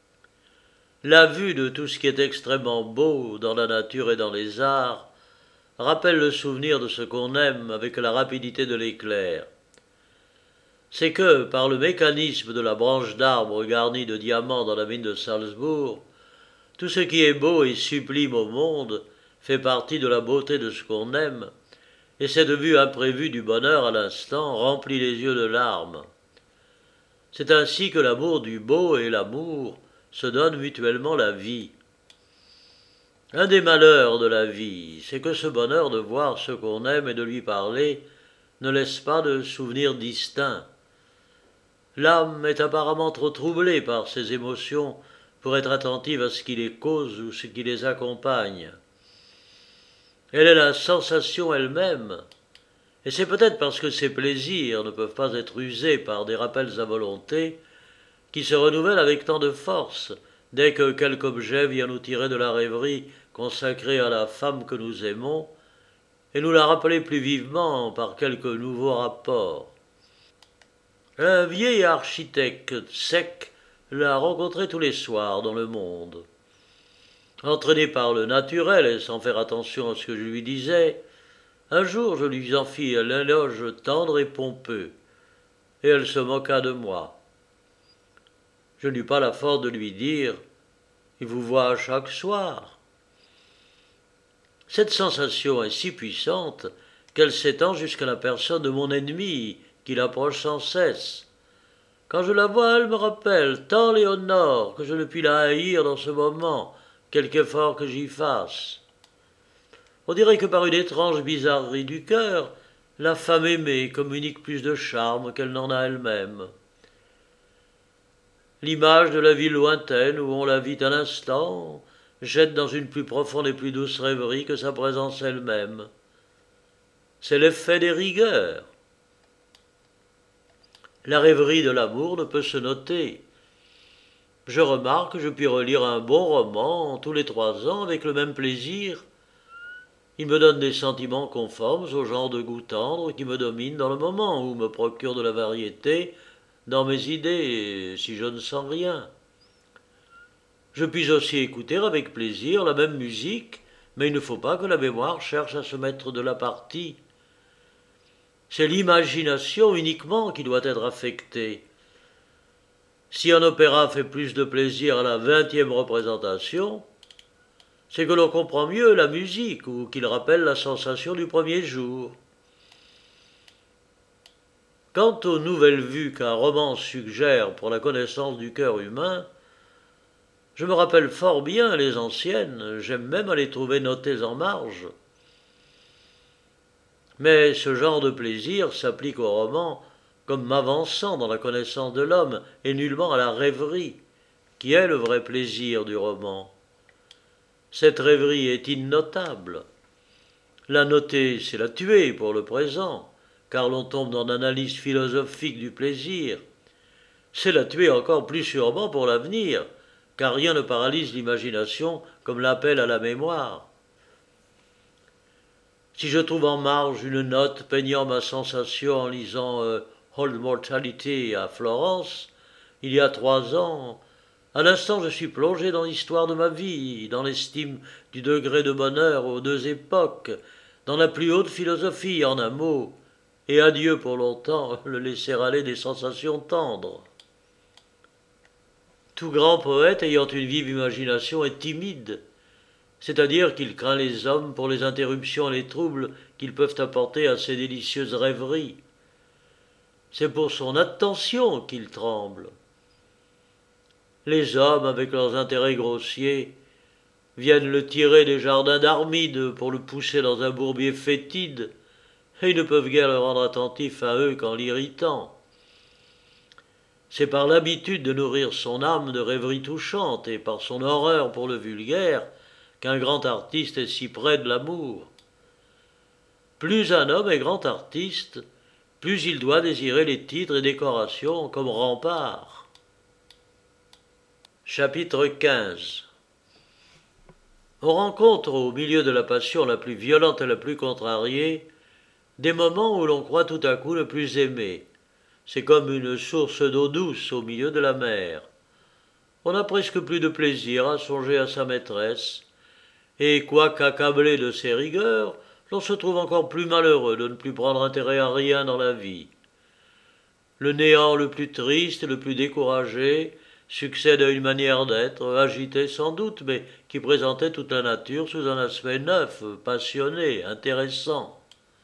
La vue de tout ce qui est extrêmement beau dans la nature et dans les arts rappelle le souvenir de ce qu'on aime avec la rapidité de l'éclair. C'est que, par le mécanisme de la branche d'arbre garnie de diamants dans la mine de Salzbourg, tout ce qui est beau et sublime au monde fait partie de la beauté de ce qu'on aime, et cette vue imprévue du bonheur à l'instant remplit les yeux de larmes. C'est ainsi que l'amour du beau et l'amour se donnent mutuellement la vie. Un des malheurs de la vie, c'est que ce bonheur de voir ce qu'on aime et de lui parler ne laisse pas de souvenirs distincts. L'âme est apparemment trop troublée par ces émotions pour être attentive à ce qui les cause ou ce qui les accompagne. Elle est la sensation elle-même, et c'est peut-être parce que ces plaisirs ne peuvent pas être usés par des rappels à volonté qui se renouvellent avec tant de force dès que quelque objet vient nous tirer de la rêverie consacrée à la femme que nous aimons et nous la rappeler plus vivement par quelque nouveau rapport. Un vieil architecte sec l'a rencontré tous les soirs dans le monde. Entraîné par le naturel et sans faire attention à ce que je lui disais, un jour je lui en fis un éloge tendre et pompeux, et elle se moqua de moi. Je n'eus pas la force de lui dire « Il vous voit chaque soir ». Cette sensation est si puissante qu'elle s'étend jusqu'à la personne de mon ennemi, qui l'approche sans cesse. Quand je la vois, elle me rappelle tant Léonore que je ne puis la haïr dans ce moment, quelque effort que j'y fasse. On dirait que par une étrange bizarrerie du cœur, la femme aimée communique plus de charme qu'elle n'en a elle-même. L'image de la vie lointaine où on la vit un instant jette dans une plus profonde et plus douce rêverie que sa présence elle-même. C'est l'effet des rigueurs. La rêverie de l'amour ne peut se noter. Je remarque que je puis relire un bon roman tous les trois ans avec le même plaisir. Il me donne des sentiments conformes au genre de goût tendre qui me domine dans le moment ou me procure de la variété dans mes idées si je ne sens rien. Je puis aussi écouter avec plaisir la même musique, mais il ne faut pas que la mémoire cherche à se mettre de la partie. C'est l'imagination uniquement qui doit être affectée. Si un opéra fait plus de plaisir à la vingtième représentation, c'est que l'on comprend mieux la musique ou qu'il rappelle la sensation du premier jour. Quant aux nouvelles vues qu'un roman suggère pour la connaissance du cœur humain, je me rappelle fort bien les anciennes, j'aime même à les trouver notées en marge. Mais ce genre de plaisir s'applique au roman comme m'avançant dans la connaissance de l'homme et nullement à la rêverie, qui est le vrai plaisir du roman. Cette rêverie est innotable. La noter, c'est la tuer pour le présent, car l'on tombe dans l'analyse philosophique du plaisir. C'est la tuer encore plus sûrement pour l'avenir, car rien ne paralyse l'imagination comme l'appel à la mémoire. Si je trouve en marge une note peignant ma sensation en lisant euh, Old Mortality à Florence, il y a trois ans, à l'instant je suis plongé dans l'histoire de ma vie, dans l'estime du degré de bonheur aux deux époques, dans la plus haute philosophie en un mot, et adieu pour longtemps le laisser aller des sensations tendres. Tout grand poète ayant une vive imagination est timide, c'est-à-dire qu'il craint les hommes pour les interruptions et les troubles qu'ils peuvent apporter à ses délicieuses rêveries. C'est pour son attention qu'il tremble. Les hommes, avec leurs intérêts grossiers, viennent le tirer des jardins d'Armide pour le pousser dans un bourbier fétide, et ils ne peuvent guère le rendre attentif à eux qu'en l'irritant. C'est par l'habitude de nourrir son âme de rêveries touchantes et par son horreur pour le vulgaire qu'un grand artiste est si près de l'amour. Plus un homme est grand artiste, plus il doit désirer les titres et décorations comme rempart. Chapitre quinze. On rencontre au milieu de la passion la plus violente et la plus contrariée des moments où l'on croit tout à coup ne plus aimer. C'est comme une source d'eau douce au milieu de la mer. On n'a presque plus de plaisir à songer à sa maîtresse, et quoique accablé de ses rigueurs, l'on se trouve encore plus malheureux de ne plus prendre intérêt à rien dans la vie. Le néant le plus triste et le plus découragé succède à une manière d'être, agitée sans doute, mais qui présentait toute la nature sous un aspect neuf, passionné, intéressant.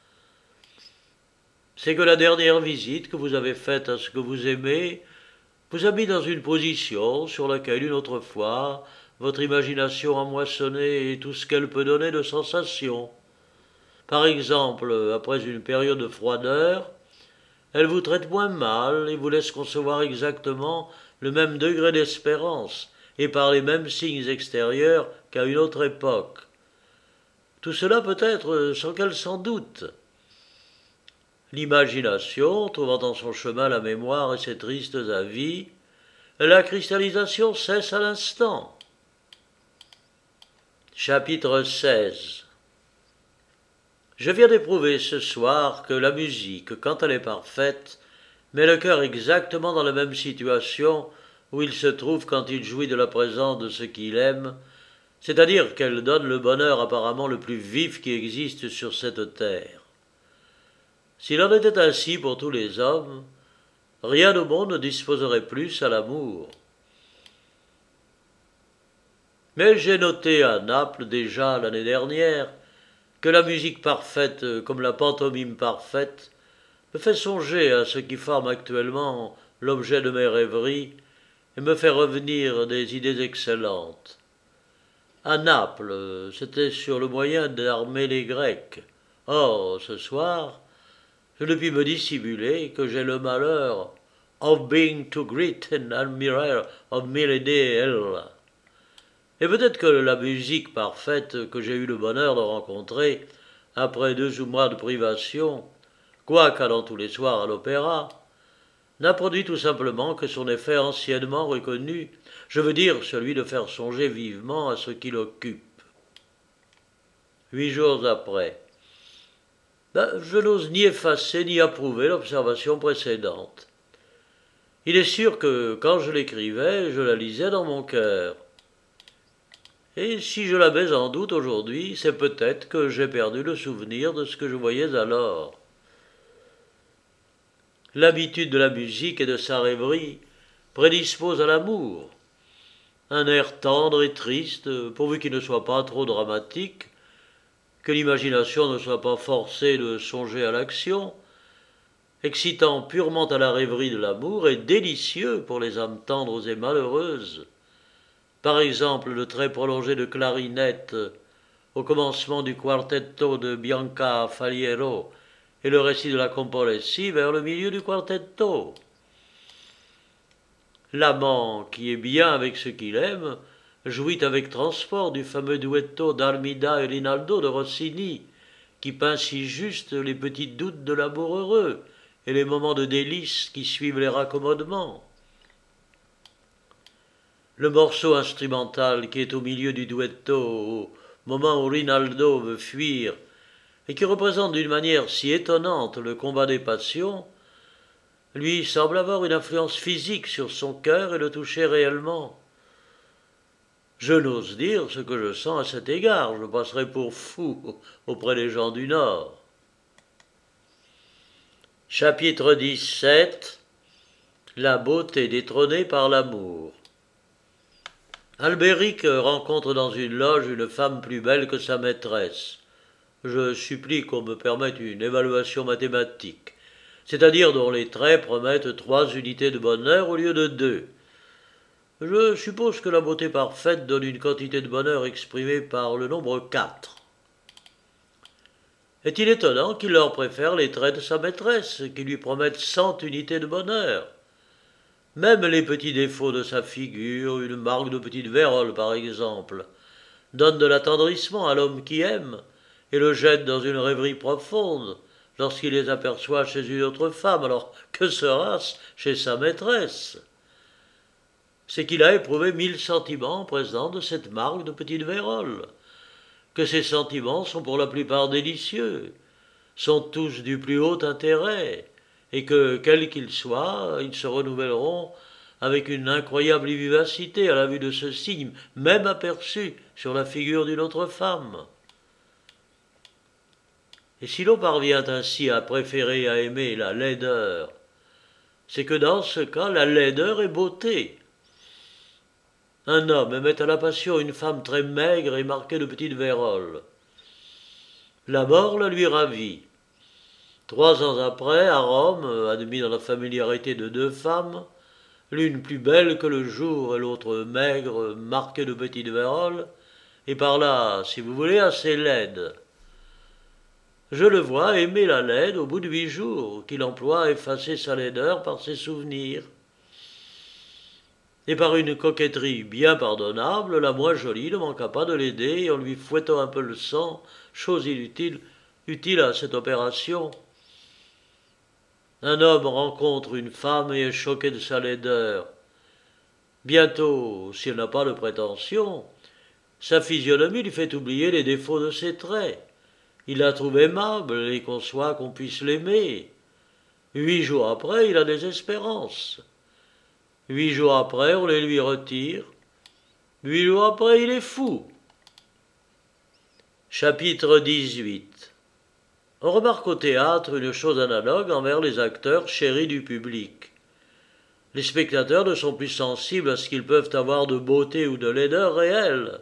C'est que la dernière visite que vous avez faite à ce que vous aimez vous a mis dans une position sur laquelle, une autre fois, votre imagination a moissonné tout ce qu'elle peut donner de sensations. Par exemple, après une période de froideur, elle vous traite moins mal et vous laisse concevoir exactement le même degré d'espérance et par les mêmes signes extérieurs qu'à une autre époque. Tout cela peut être sans qu'elle s'en doute. L'imagination, trouvant en son chemin la mémoire et ses tristes avis, la cristallisation cesse à l'instant. Chapitre seize. Je viens d'éprouver ce soir que la musique, quand elle est parfaite, met le cœur exactement dans la même situation où il se trouve quand il jouit de la présence de ce qu'il aime, c'est-à-dire qu'elle donne le bonheur apparemment le plus vif qui existe sur cette terre. S'il en était ainsi pour tous les hommes, rien au monde ne disposerait plus à l'amour. Mais j'ai noté à Naples déjà l'année dernière que la musique parfaite, comme la pantomime parfaite, me fait songer à ce qui forme actuellement l'objet de mes rêveries et me fait revenir des idées excellentes. À Naples, c'était sur le moyen d'armer les Grecs. Or, ce soir, je ne puis me dissimuler que j'ai le malheur of being too great an admirer of Milady Ella. Et peut-être que la musique parfaite que j'ai eu le bonheur de rencontrer après deux mois de privation, quoiqu'allant tous les soirs à l'opéra, n'a produit tout simplement que son effet anciennement reconnu, je veux dire celui de faire songer vivement à ce qui l'occupe. Huit jours après, ben, je n'ose ni effacer ni approuver l'observation précédente. Il est sûr que, quand je l'écrivais, je la lisais dans mon cœur. Et si je la mets en doute aujourd'hui, c'est peut-être que j'ai perdu le souvenir de ce que je voyais alors. L'habitude de la musique et de sa rêverie prédispose à l'amour. Un air tendre et triste, pourvu qu'il ne soit pas trop dramatique, que l'imagination ne soit pas forcée de songer à l'action, excitant purement à la rêverie de l'amour et délicieux pour les âmes tendres et malheureuses. Par exemple, le trait prolongé de clarinette au commencement du quartetto de Bianca Faliero et le récit de la Comparesi vers le milieu du quartetto. L'amant qui est bien avec ce qu'il aime jouit avec transport du fameux duetto d'Armida et Rinaldo de Rossini, qui peint si juste les petits doutes de l'amour heureux et les moments de délices qui suivent les raccommodements. Le morceau instrumental qui est au milieu du duetto, au moment où Rinaldo veut fuir, et qui représente d'une manière si étonnante le combat des passions, lui semble avoir une influence physique sur son cœur et le toucher réellement. Je n'ose dire ce que je sens à cet égard, je passerai pour fou auprès des gens du Nord. Chapitre dix-sept. La beauté détrônée par l'amour. Albéric rencontre dans une loge une femme plus belle que sa maîtresse. Je supplie qu'on me permette une évaluation mathématique, c'est-à-dire dont les traits promettent trois unités de bonheur au lieu de deux. Je suppose que la beauté parfaite donne une quantité de bonheur exprimée par le nombre quatre. Est-il étonnant qu'il leur préfère les traits de sa maîtresse, qui lui promettent cent unités de bonheur? Même les petits défauts de sa figure, une marque de petite vérole par exemple, donnent de l'attendrissement à l'homme qui aime et le jette dans une rêverie profonde lorsqu'il les aperçoit chez une autre femme. Alors que sera-ce chez sa maîtresse? C'est qu'il a éprouvé mille sentiments en présence de cette marque de petite vérole, que ces sentiments sont pour la plupart délicieux, sont tous du plus haut intérêt, et que, quels qu'ils soient, ils se renouvelleront avec une incroyable vivacité à la vue de ce signe, même aperçu sur la figure d'une autre femme. Et si l'on parvient ainsi à préférer à aimer la laideur, c'est que dans ce cas, la laideur est beauté. Un homme aimait à la passion une femme très maigre et marquée de petites véroles. La mort la lui ravit. Trois ans après, à Rome, admis dans la familiarité de deux femmes, l'une plus belle que le jour et l'autre maigre, marquée de petites véroles, et par là, si vous voulez, assez laide. Je le vois aimer la laide au bout de huit jours, qu'il emploie à effacer sa laideur par ses souvenirs. Et par une coquetterie bien pardonnable, la moins jolie ne manqua pas de l'aider en lui fouettant un peu le sang, chose inutile, utile à cette opération. Un homme rencontre une femme et est choqué de sa laideur. Bientôt, si elle n'a pas de prétention, sa physionomie lui fait oublier les défauts de ses traits. Il la trouve aimable et conçoit qu'on puisse l'aimer. Huit jours après, il a des espérances. Huit jours après, on les lui retire. Huit jours après, il est fou. Chapitre dix-huit. On remarque au théâtre une chose analogue envers les acteurs chéris du public. Les spectateurs ne sont plus sensibles à ce qu'ils peuvent avoir de beauté ou de laideur réelle.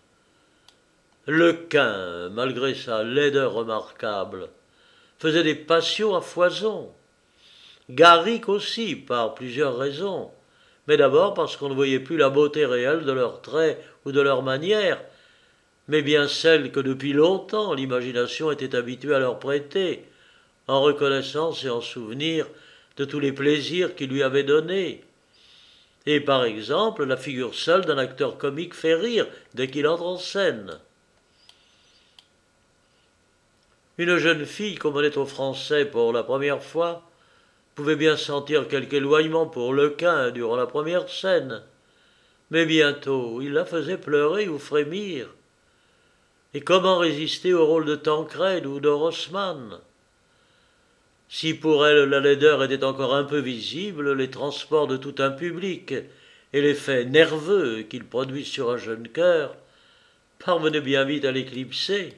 Lequin, malgré sa laideur remarquable, faisait des passions à foison. Garrick aussi, par plusieurs raisons, mais d'abord parce qu'on ne voyait plus la beauté réelle de leurs traits ou de leurs manières, mais bien celle que depuis longtemps l'imagination était habituée à leur prêter, en reconnaissance et en souvenir de tous les plaisirs qu'il lui avait donnés. Et par exemple, la figure seule d'un acteur comique fait rire dès qu'il entre en scène. Une jeune fille qu'on menait au Français pour la première fois pouvait bien sentir quelque éloignement pour Lequin durant la première scène, mais bientôt il la faisait pleurer ou frémir. Et comment résister au rôle de Tancrède ou de Rossmann? Si pour elle la laideur était encore un peu visible, les transports de tout un public et l'effet nerveux qu'il produit sur un jeune cœur parvenaient bien vite à l'éclipser.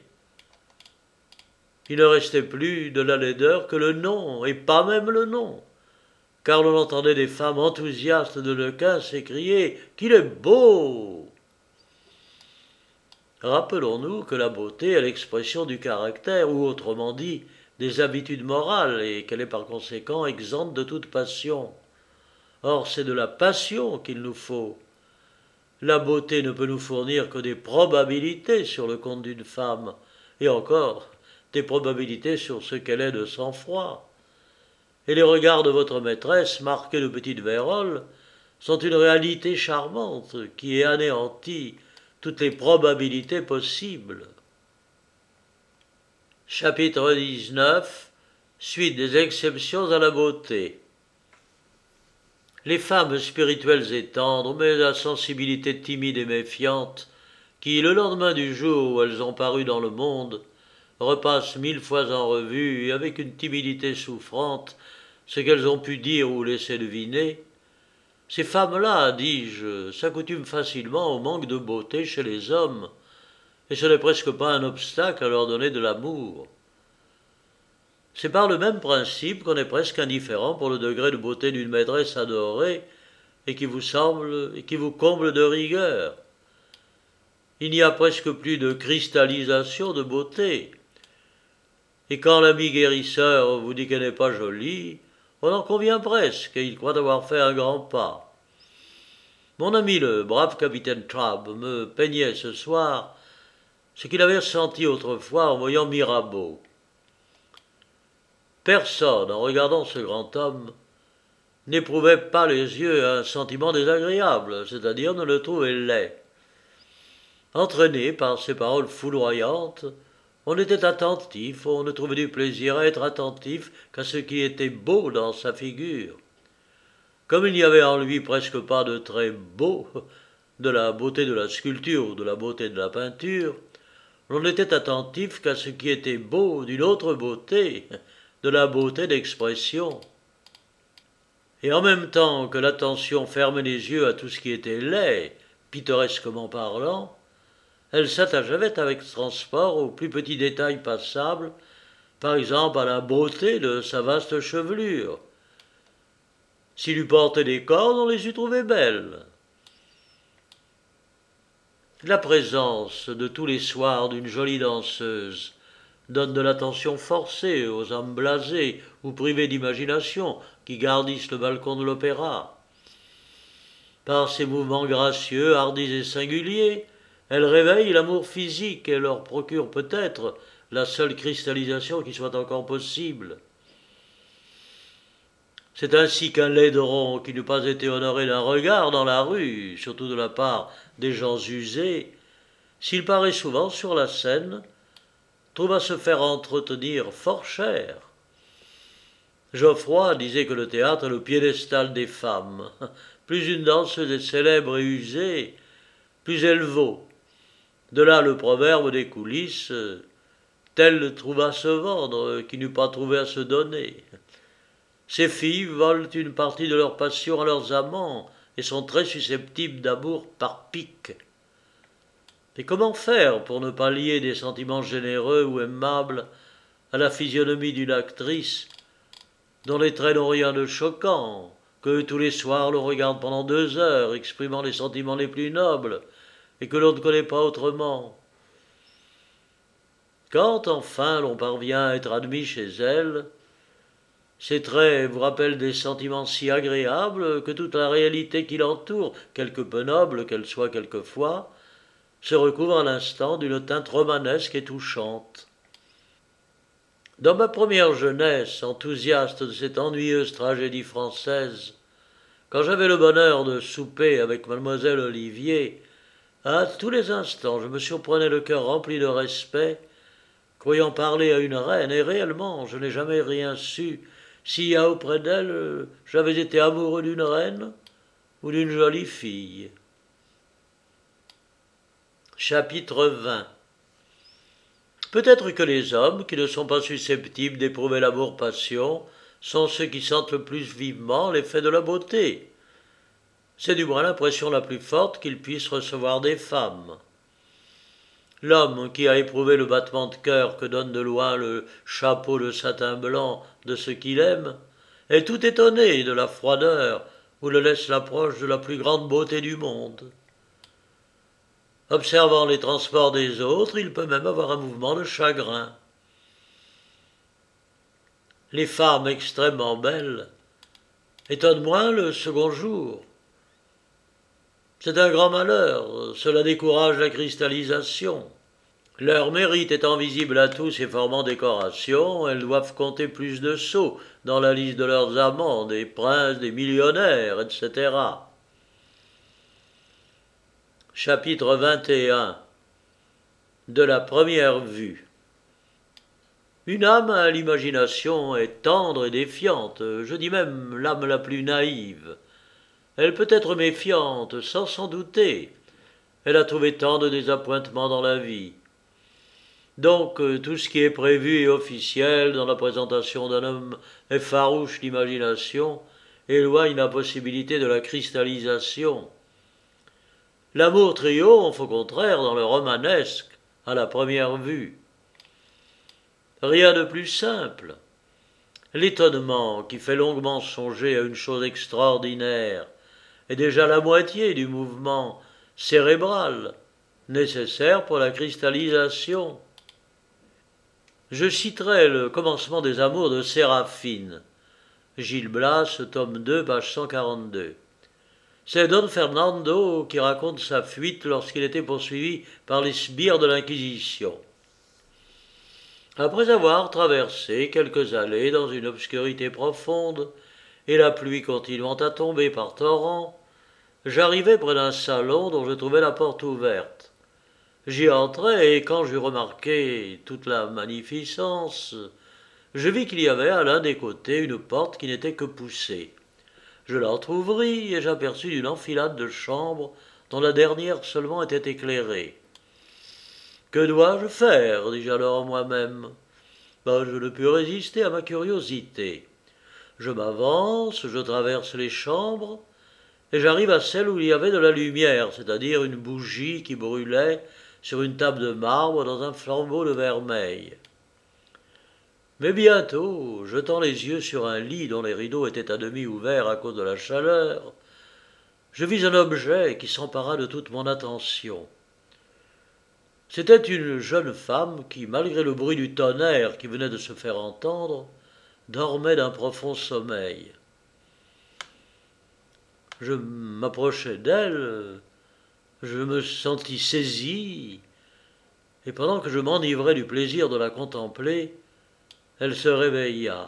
Il ne restait plus de la laideur que le nom, et pas même le nom, car l'on entendait des femmes enthousiastes de Lequin s'écrier « qu'il est beau !» Rappelons-nous que la beauté est l'expression du caractère, ou autrement dit, des habitudes morales, et qu'elle est par conséquent exempte de toute passion. Or, c'est de la passion qu'il nous faut. La beauté ne peut nous fournir que des probabilités sur le compte d'une femme, et encore, des probabilités sur ce qu'elle est de sang-froid. Et les regards de votre maîtresse, marqués de petites véroles, sont une réalité charmante qui anéantit toutes les probabilités possibles. Chapitre dix-neuf. Suite des exceptions à la beauté. Les femmes spirituelles et tendres, mais à sensibilité timide et méfiante, qui, le lendemain du jour où elles ont paru dans le monde, repassent mille fois en revue et avec une timidité souffrante, ce qu'elles ont pu dire ou laisser deviner, ces femmes-là, dis-je, s'accoutument facilement au manque de beauté chez les hommes, et ce n'est presque pas un obstacle à leur donner de l'amour. C'est par le même principe qu'on est presque indifférent pour le degré de beauté d'une maîtresse adorée et qui vous semble et qui vous comble de rigueur. Il n'y a presque plus de cristallisation de beauté. Et quand l'ami guérisseur vous dit qu'elle n'est pas jolie, on en convient presque et il croit avoir fait un grand pas. Mon ami le brave capitaine Trabb me peignait ce soir ce qu'il avait ressenti autrefois en voyant Mirabeau. Personne, en regardant ce grand homme, n'éprouvait pas les yeux un sentiment désagréable, c'est-à-dire ne le trouvait laid. Entraîné par ces paroles foudroyantes, on était attentif, on ne trouvait du plaisir à être attentif qu'à ce qui était beau dans sa figure. Comme il n'y avait en lui presque pas de traits beaux, de la beauté de la sculpture ou de la beauté de la peinture, l'on n'était attentif qu'à ce qui était beau d'une autre beauté, de la beauté d'expression. Et en même temps que l'attention fermait les yeux à tout ce qui était laid, pittoresquement parlant, elle s'attachait avec transport aux plus petits détails passables, par exemple à la beauté de sa vaste chevelure. S'il eût porté des cornes, on les eût trouvées belles. La présence de tous les soirs d'une jolie danseuse donne de l'attention forcée aux âmes blasées ou privées d'imagination qui garnissent le balcon de l'opéra. Par ses mouvements gracieux, hardis et singuliers, elle réveille l'amour physique et leur procure peut-être la seule cristallisation qui soit encore possible. C'est ainsi qu'un laideron qui n'eût pas été honoré d'un regard dans la rue, surtout de la part des gens usés, s'il paraît souvent sur la scène, trouve à se faire entretenir fort cher. Geoffroy disait que le théâtre est le piédestal des femmes. Plus une danseuse est célèbre et usée, plus elle vaut. De là le proverbe des coulisses, tel trouve à se vendre qui n'eût pas trouvé à se donner. Ces filles volent une partie de leur passion à leurs amants et sont très susceptibles d'amour par pique. Et comment faire pour ne pas lier des sentiments généreux ou aimables à la physionomie d'une actrice dont les traits n'ont rien de choquant, que tous les soirs l'on regarde pendant deux heures, exprimant les sentiments les plus nobles, et que l'on ne connaît pas autrement. Quand enfin l'on parvient à être admis chez elle, ces traits vous rappellent des sentiments si agréables que toute la réalité qui l'entoure, quelque peu noble qu'elle soit quelquefois, se recouvre à l'instant d'une teinte romanesque et touchante. Dans ma première jeunesse, enthousiaste de cette ennuyeuse tragédie française, quand j'avais le bonheur de souper avec mademoiselle Olivier, à tous les instants je me surprenais le cœur rempli de respect, croyant parler à une reine, et réellement je n'ai jamais rien su si auprès d'elle j'avais été amoureux d'une reine ou d'une jolie fille. Chapitre vingt. Peut-être que les hommes qui ne sont pas susceptibles d'éprouver l'amour-passion sont ceux qui sentent le plus vivement l'effet de la beauté. C'est du moins l'impression la plus forte qu'ils puissent recevoir des femmes. L'homme qui a éprouvé le battement de cœur que donne de loin le chapeau de satin blanc de ce qu'il aime est tout étonné de la froideur où le laisse l'approche de la plus grande beauté du monde. Observant les transports des autres, il peut même avoir un mouvement de chagrin. Les femmes extrêmement belles étonnent moins le second jour. C'est un grand malheur, cela décourage la cristallisation. Leur mérite étant visible à tous et formant décoration, elles doivent compter plus de sots dans la liste de leurs amants, des princes, des millionnaires, et cetera. Chapitre vingt et un. De la première vue. Une âme à l'imagination est tendre et défiante, je dis même l'âme la plus naïve. Elle peut être méfiante, sans s'en douter. Elle a trouvé tant de désappointements dans la vie. Donc euh, tout ce qui est prévu et officiel dans la présentation d'un homme effarouche l'imagination, éloigne la possibilité de la cristallisation. L'amour triomphe au contraire dans le romanesque, à la première vue. Rien de plus simple. L'étonnement qui fait longuement songer à une chose extraordinaire est déjà la moitié du mouvement cérébral nécessaire pour la cristallisation. Je citerai le commencement des amours de Séraphine, Gil Blas, tome deux, page cent quarante-deux. C'est Don Fernando qui raconte sa fuite lorsqu'il était poursuivi par les sbires de l'Inquisition. Après avoir traversé quelques allées dans une obscurité profonde, et la pluie continuant à tomber par torrents, j'arrivai près d'un salon dont je trouvais la porte ouverte. J'y entrai, et quand j'eus remarqué toute la magnificence, je vis qu'il y avait à l'un des côtés une porte qui n'était que poussée. Je l'entr'ouvris, et j'aperçus une enfilade de chambres dont la dernière seulement était éclairée. Que dois-je faire, dis-je alors à moi-même. Ben, je ne pus résister à ma curiosité. Je m'avance, je traverse les chambres, et j'arrive à celle où il y avait de la lumière, c'est-à-dire une bougie qui brûlait sur une table de marbre dans un flambeau de vermeil. Mais bientôt, jetant les yeux sur un lit dont les rideaux étaient à demi ouverts à cause de la chaleur, je vis un objet qui s'empara de toute mon attention. C'était une jeune femme qui, malgré le bruit du tonnerre qui venait de se faire entendre, dormait d'un profond sommeil. Je m'approchai d'elle, je me sentis saisi, et pendant que je m'enivrais du plaisir de la contempler, elle se réveilla.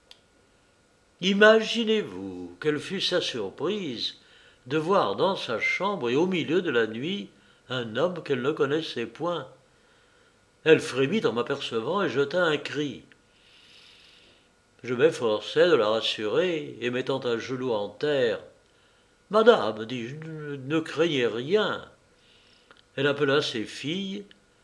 Imaginez-vous quelle fut sa surprise de voir dans sa chambre et au milieu de la nuit un homme qu'elle ne connaissait point. Elle frémit en m'apercevant et jeta un cri. Je m'efforçai de la rassurer et mettant un genou en terre. « Madame, dis-je, ne, ne craignez rien. » Elle appela ses filles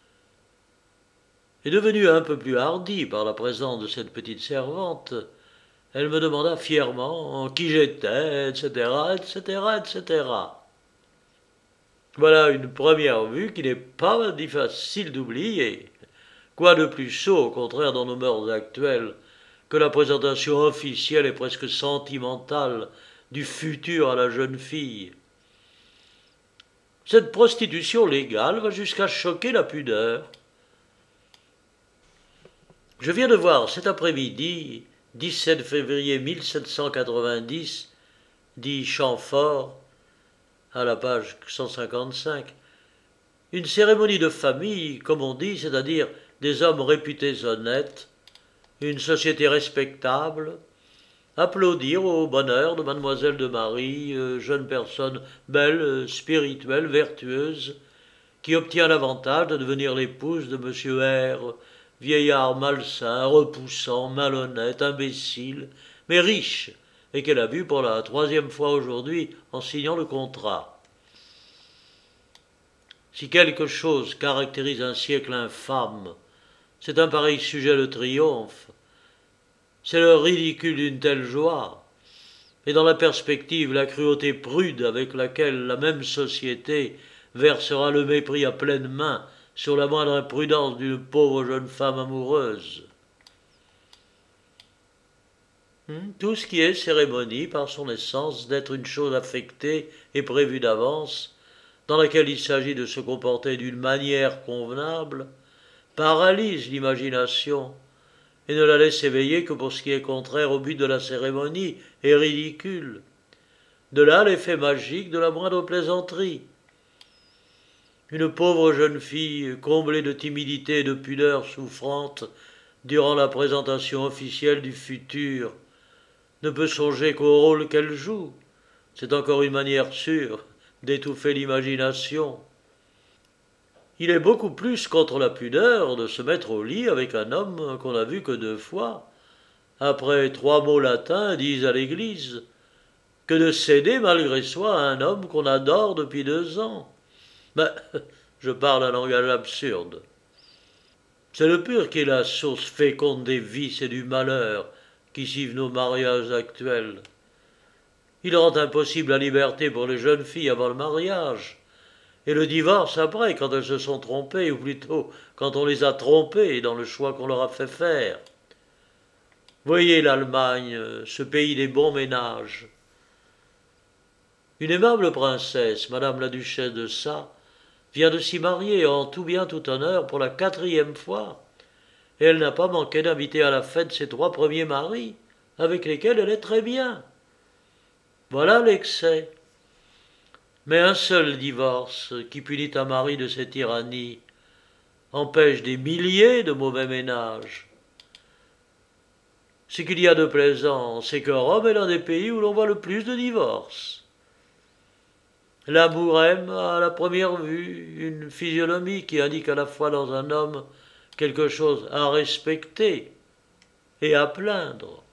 et devenue un peu plus hardie par la présence de cette petite servante, elle me demanda fièrement qui j'étais, et cetera, et cetera, et cetera. Voilà une première vue qui n'est pas difficile d'oublier. Quoi de plus sot, au contraire, dans nos mœurs actuelles, que la présentation officielle et presque sentimentale du futur à la jeune fille. Cette prostitution légale va jusqu'à choquer la pudeur. Je viens de voir cet après-midi, dix-sept février mille sept cent quatre-vingt-dix, dit Chamfort, à la page cent cinquante-cinq, une cérémonie de famille, comme on dit, c'est-à-dire des hommes réputés honnêtes, une société respectable, applaudir au bonheur de mademoiselle de Marie, euh, jeune personne belle, spirituelle, vertueuse, qui obtient l'avantage de devenir l'épouse de monsieur R., vieillard malsain, repoussant, malhonnête, imbécile, mais riche, et qu'elle a vu pour la troisième fois aujourd'hui en signant le contrat. Si quelque chose caractérise un siècle infâme, c'est un pareil sujet de triomphe. C'est le ridicule d'une telle joie, et dans la perspective la cruauté prude avec laquelle la même société versera le mépris à pleines mains sur la moindre imprudence d'une pauvre jeune femme amoureuse. Tout ce qui est cérémonie, par son essence, d'être une chose affectée et prévue d'avance, dans laquelle il s'agit de se comporter d'une manière convenable, paralyse l'imagination et ne la laisse éveiller que pour ce qui est contraire au but de la cérémonie et ridicule. De là l'effet magique de la moindre plaisanterie. Une pauvre jeune fille, comblée de timidité et de pudeur souffrante durant la présentation officielle du futur, ne peut songer qu'au rôle qu'elle joue. C'est encore une manière sûre d'étouffer l'imagination. Il est beaucoup plus contre la pudeur de se mettre au lit avec un homme qu'on n'a vu que deux fois, après trois mots latins dits à l'église, que de céder malgré soi à un homme qu'on adore depuis deux ans. Mais je parle un langage absurde. C'est le pur qui est la source féconde des vices et du malheur qui suivent nos mariages actuels. Il rend impossible la liberté pour les jeunes filles avant le mariage, et le divorce après, quand elles se sont trompées, ou plutôt quand on les a trompées dans le choix qu'on leur a fait faire. Voyez l'Allemagne, ce pays des bons ménages. Une aimable princesse, Madame la Duchesse de Sa, vient de s'y marier en tout bien tout honneur pour la quatrième fois, et elle n'a pas manqué d'inviter à la fête ses trois premiers maris, avec lesquels elle est très bien. Voilà l'excès. Mais un seul divorce, qui punit un mari de cette tyrannie, empêche des milliers de mauvais ménages. Ce qu'il y a de plaisant, c'est que Rome est l'un des pays où l'on voit le plus de divorces. L'amour aime à la première vue une physionomie qui indique à la fois dans un homme quelque chose à respecter et à plaindre.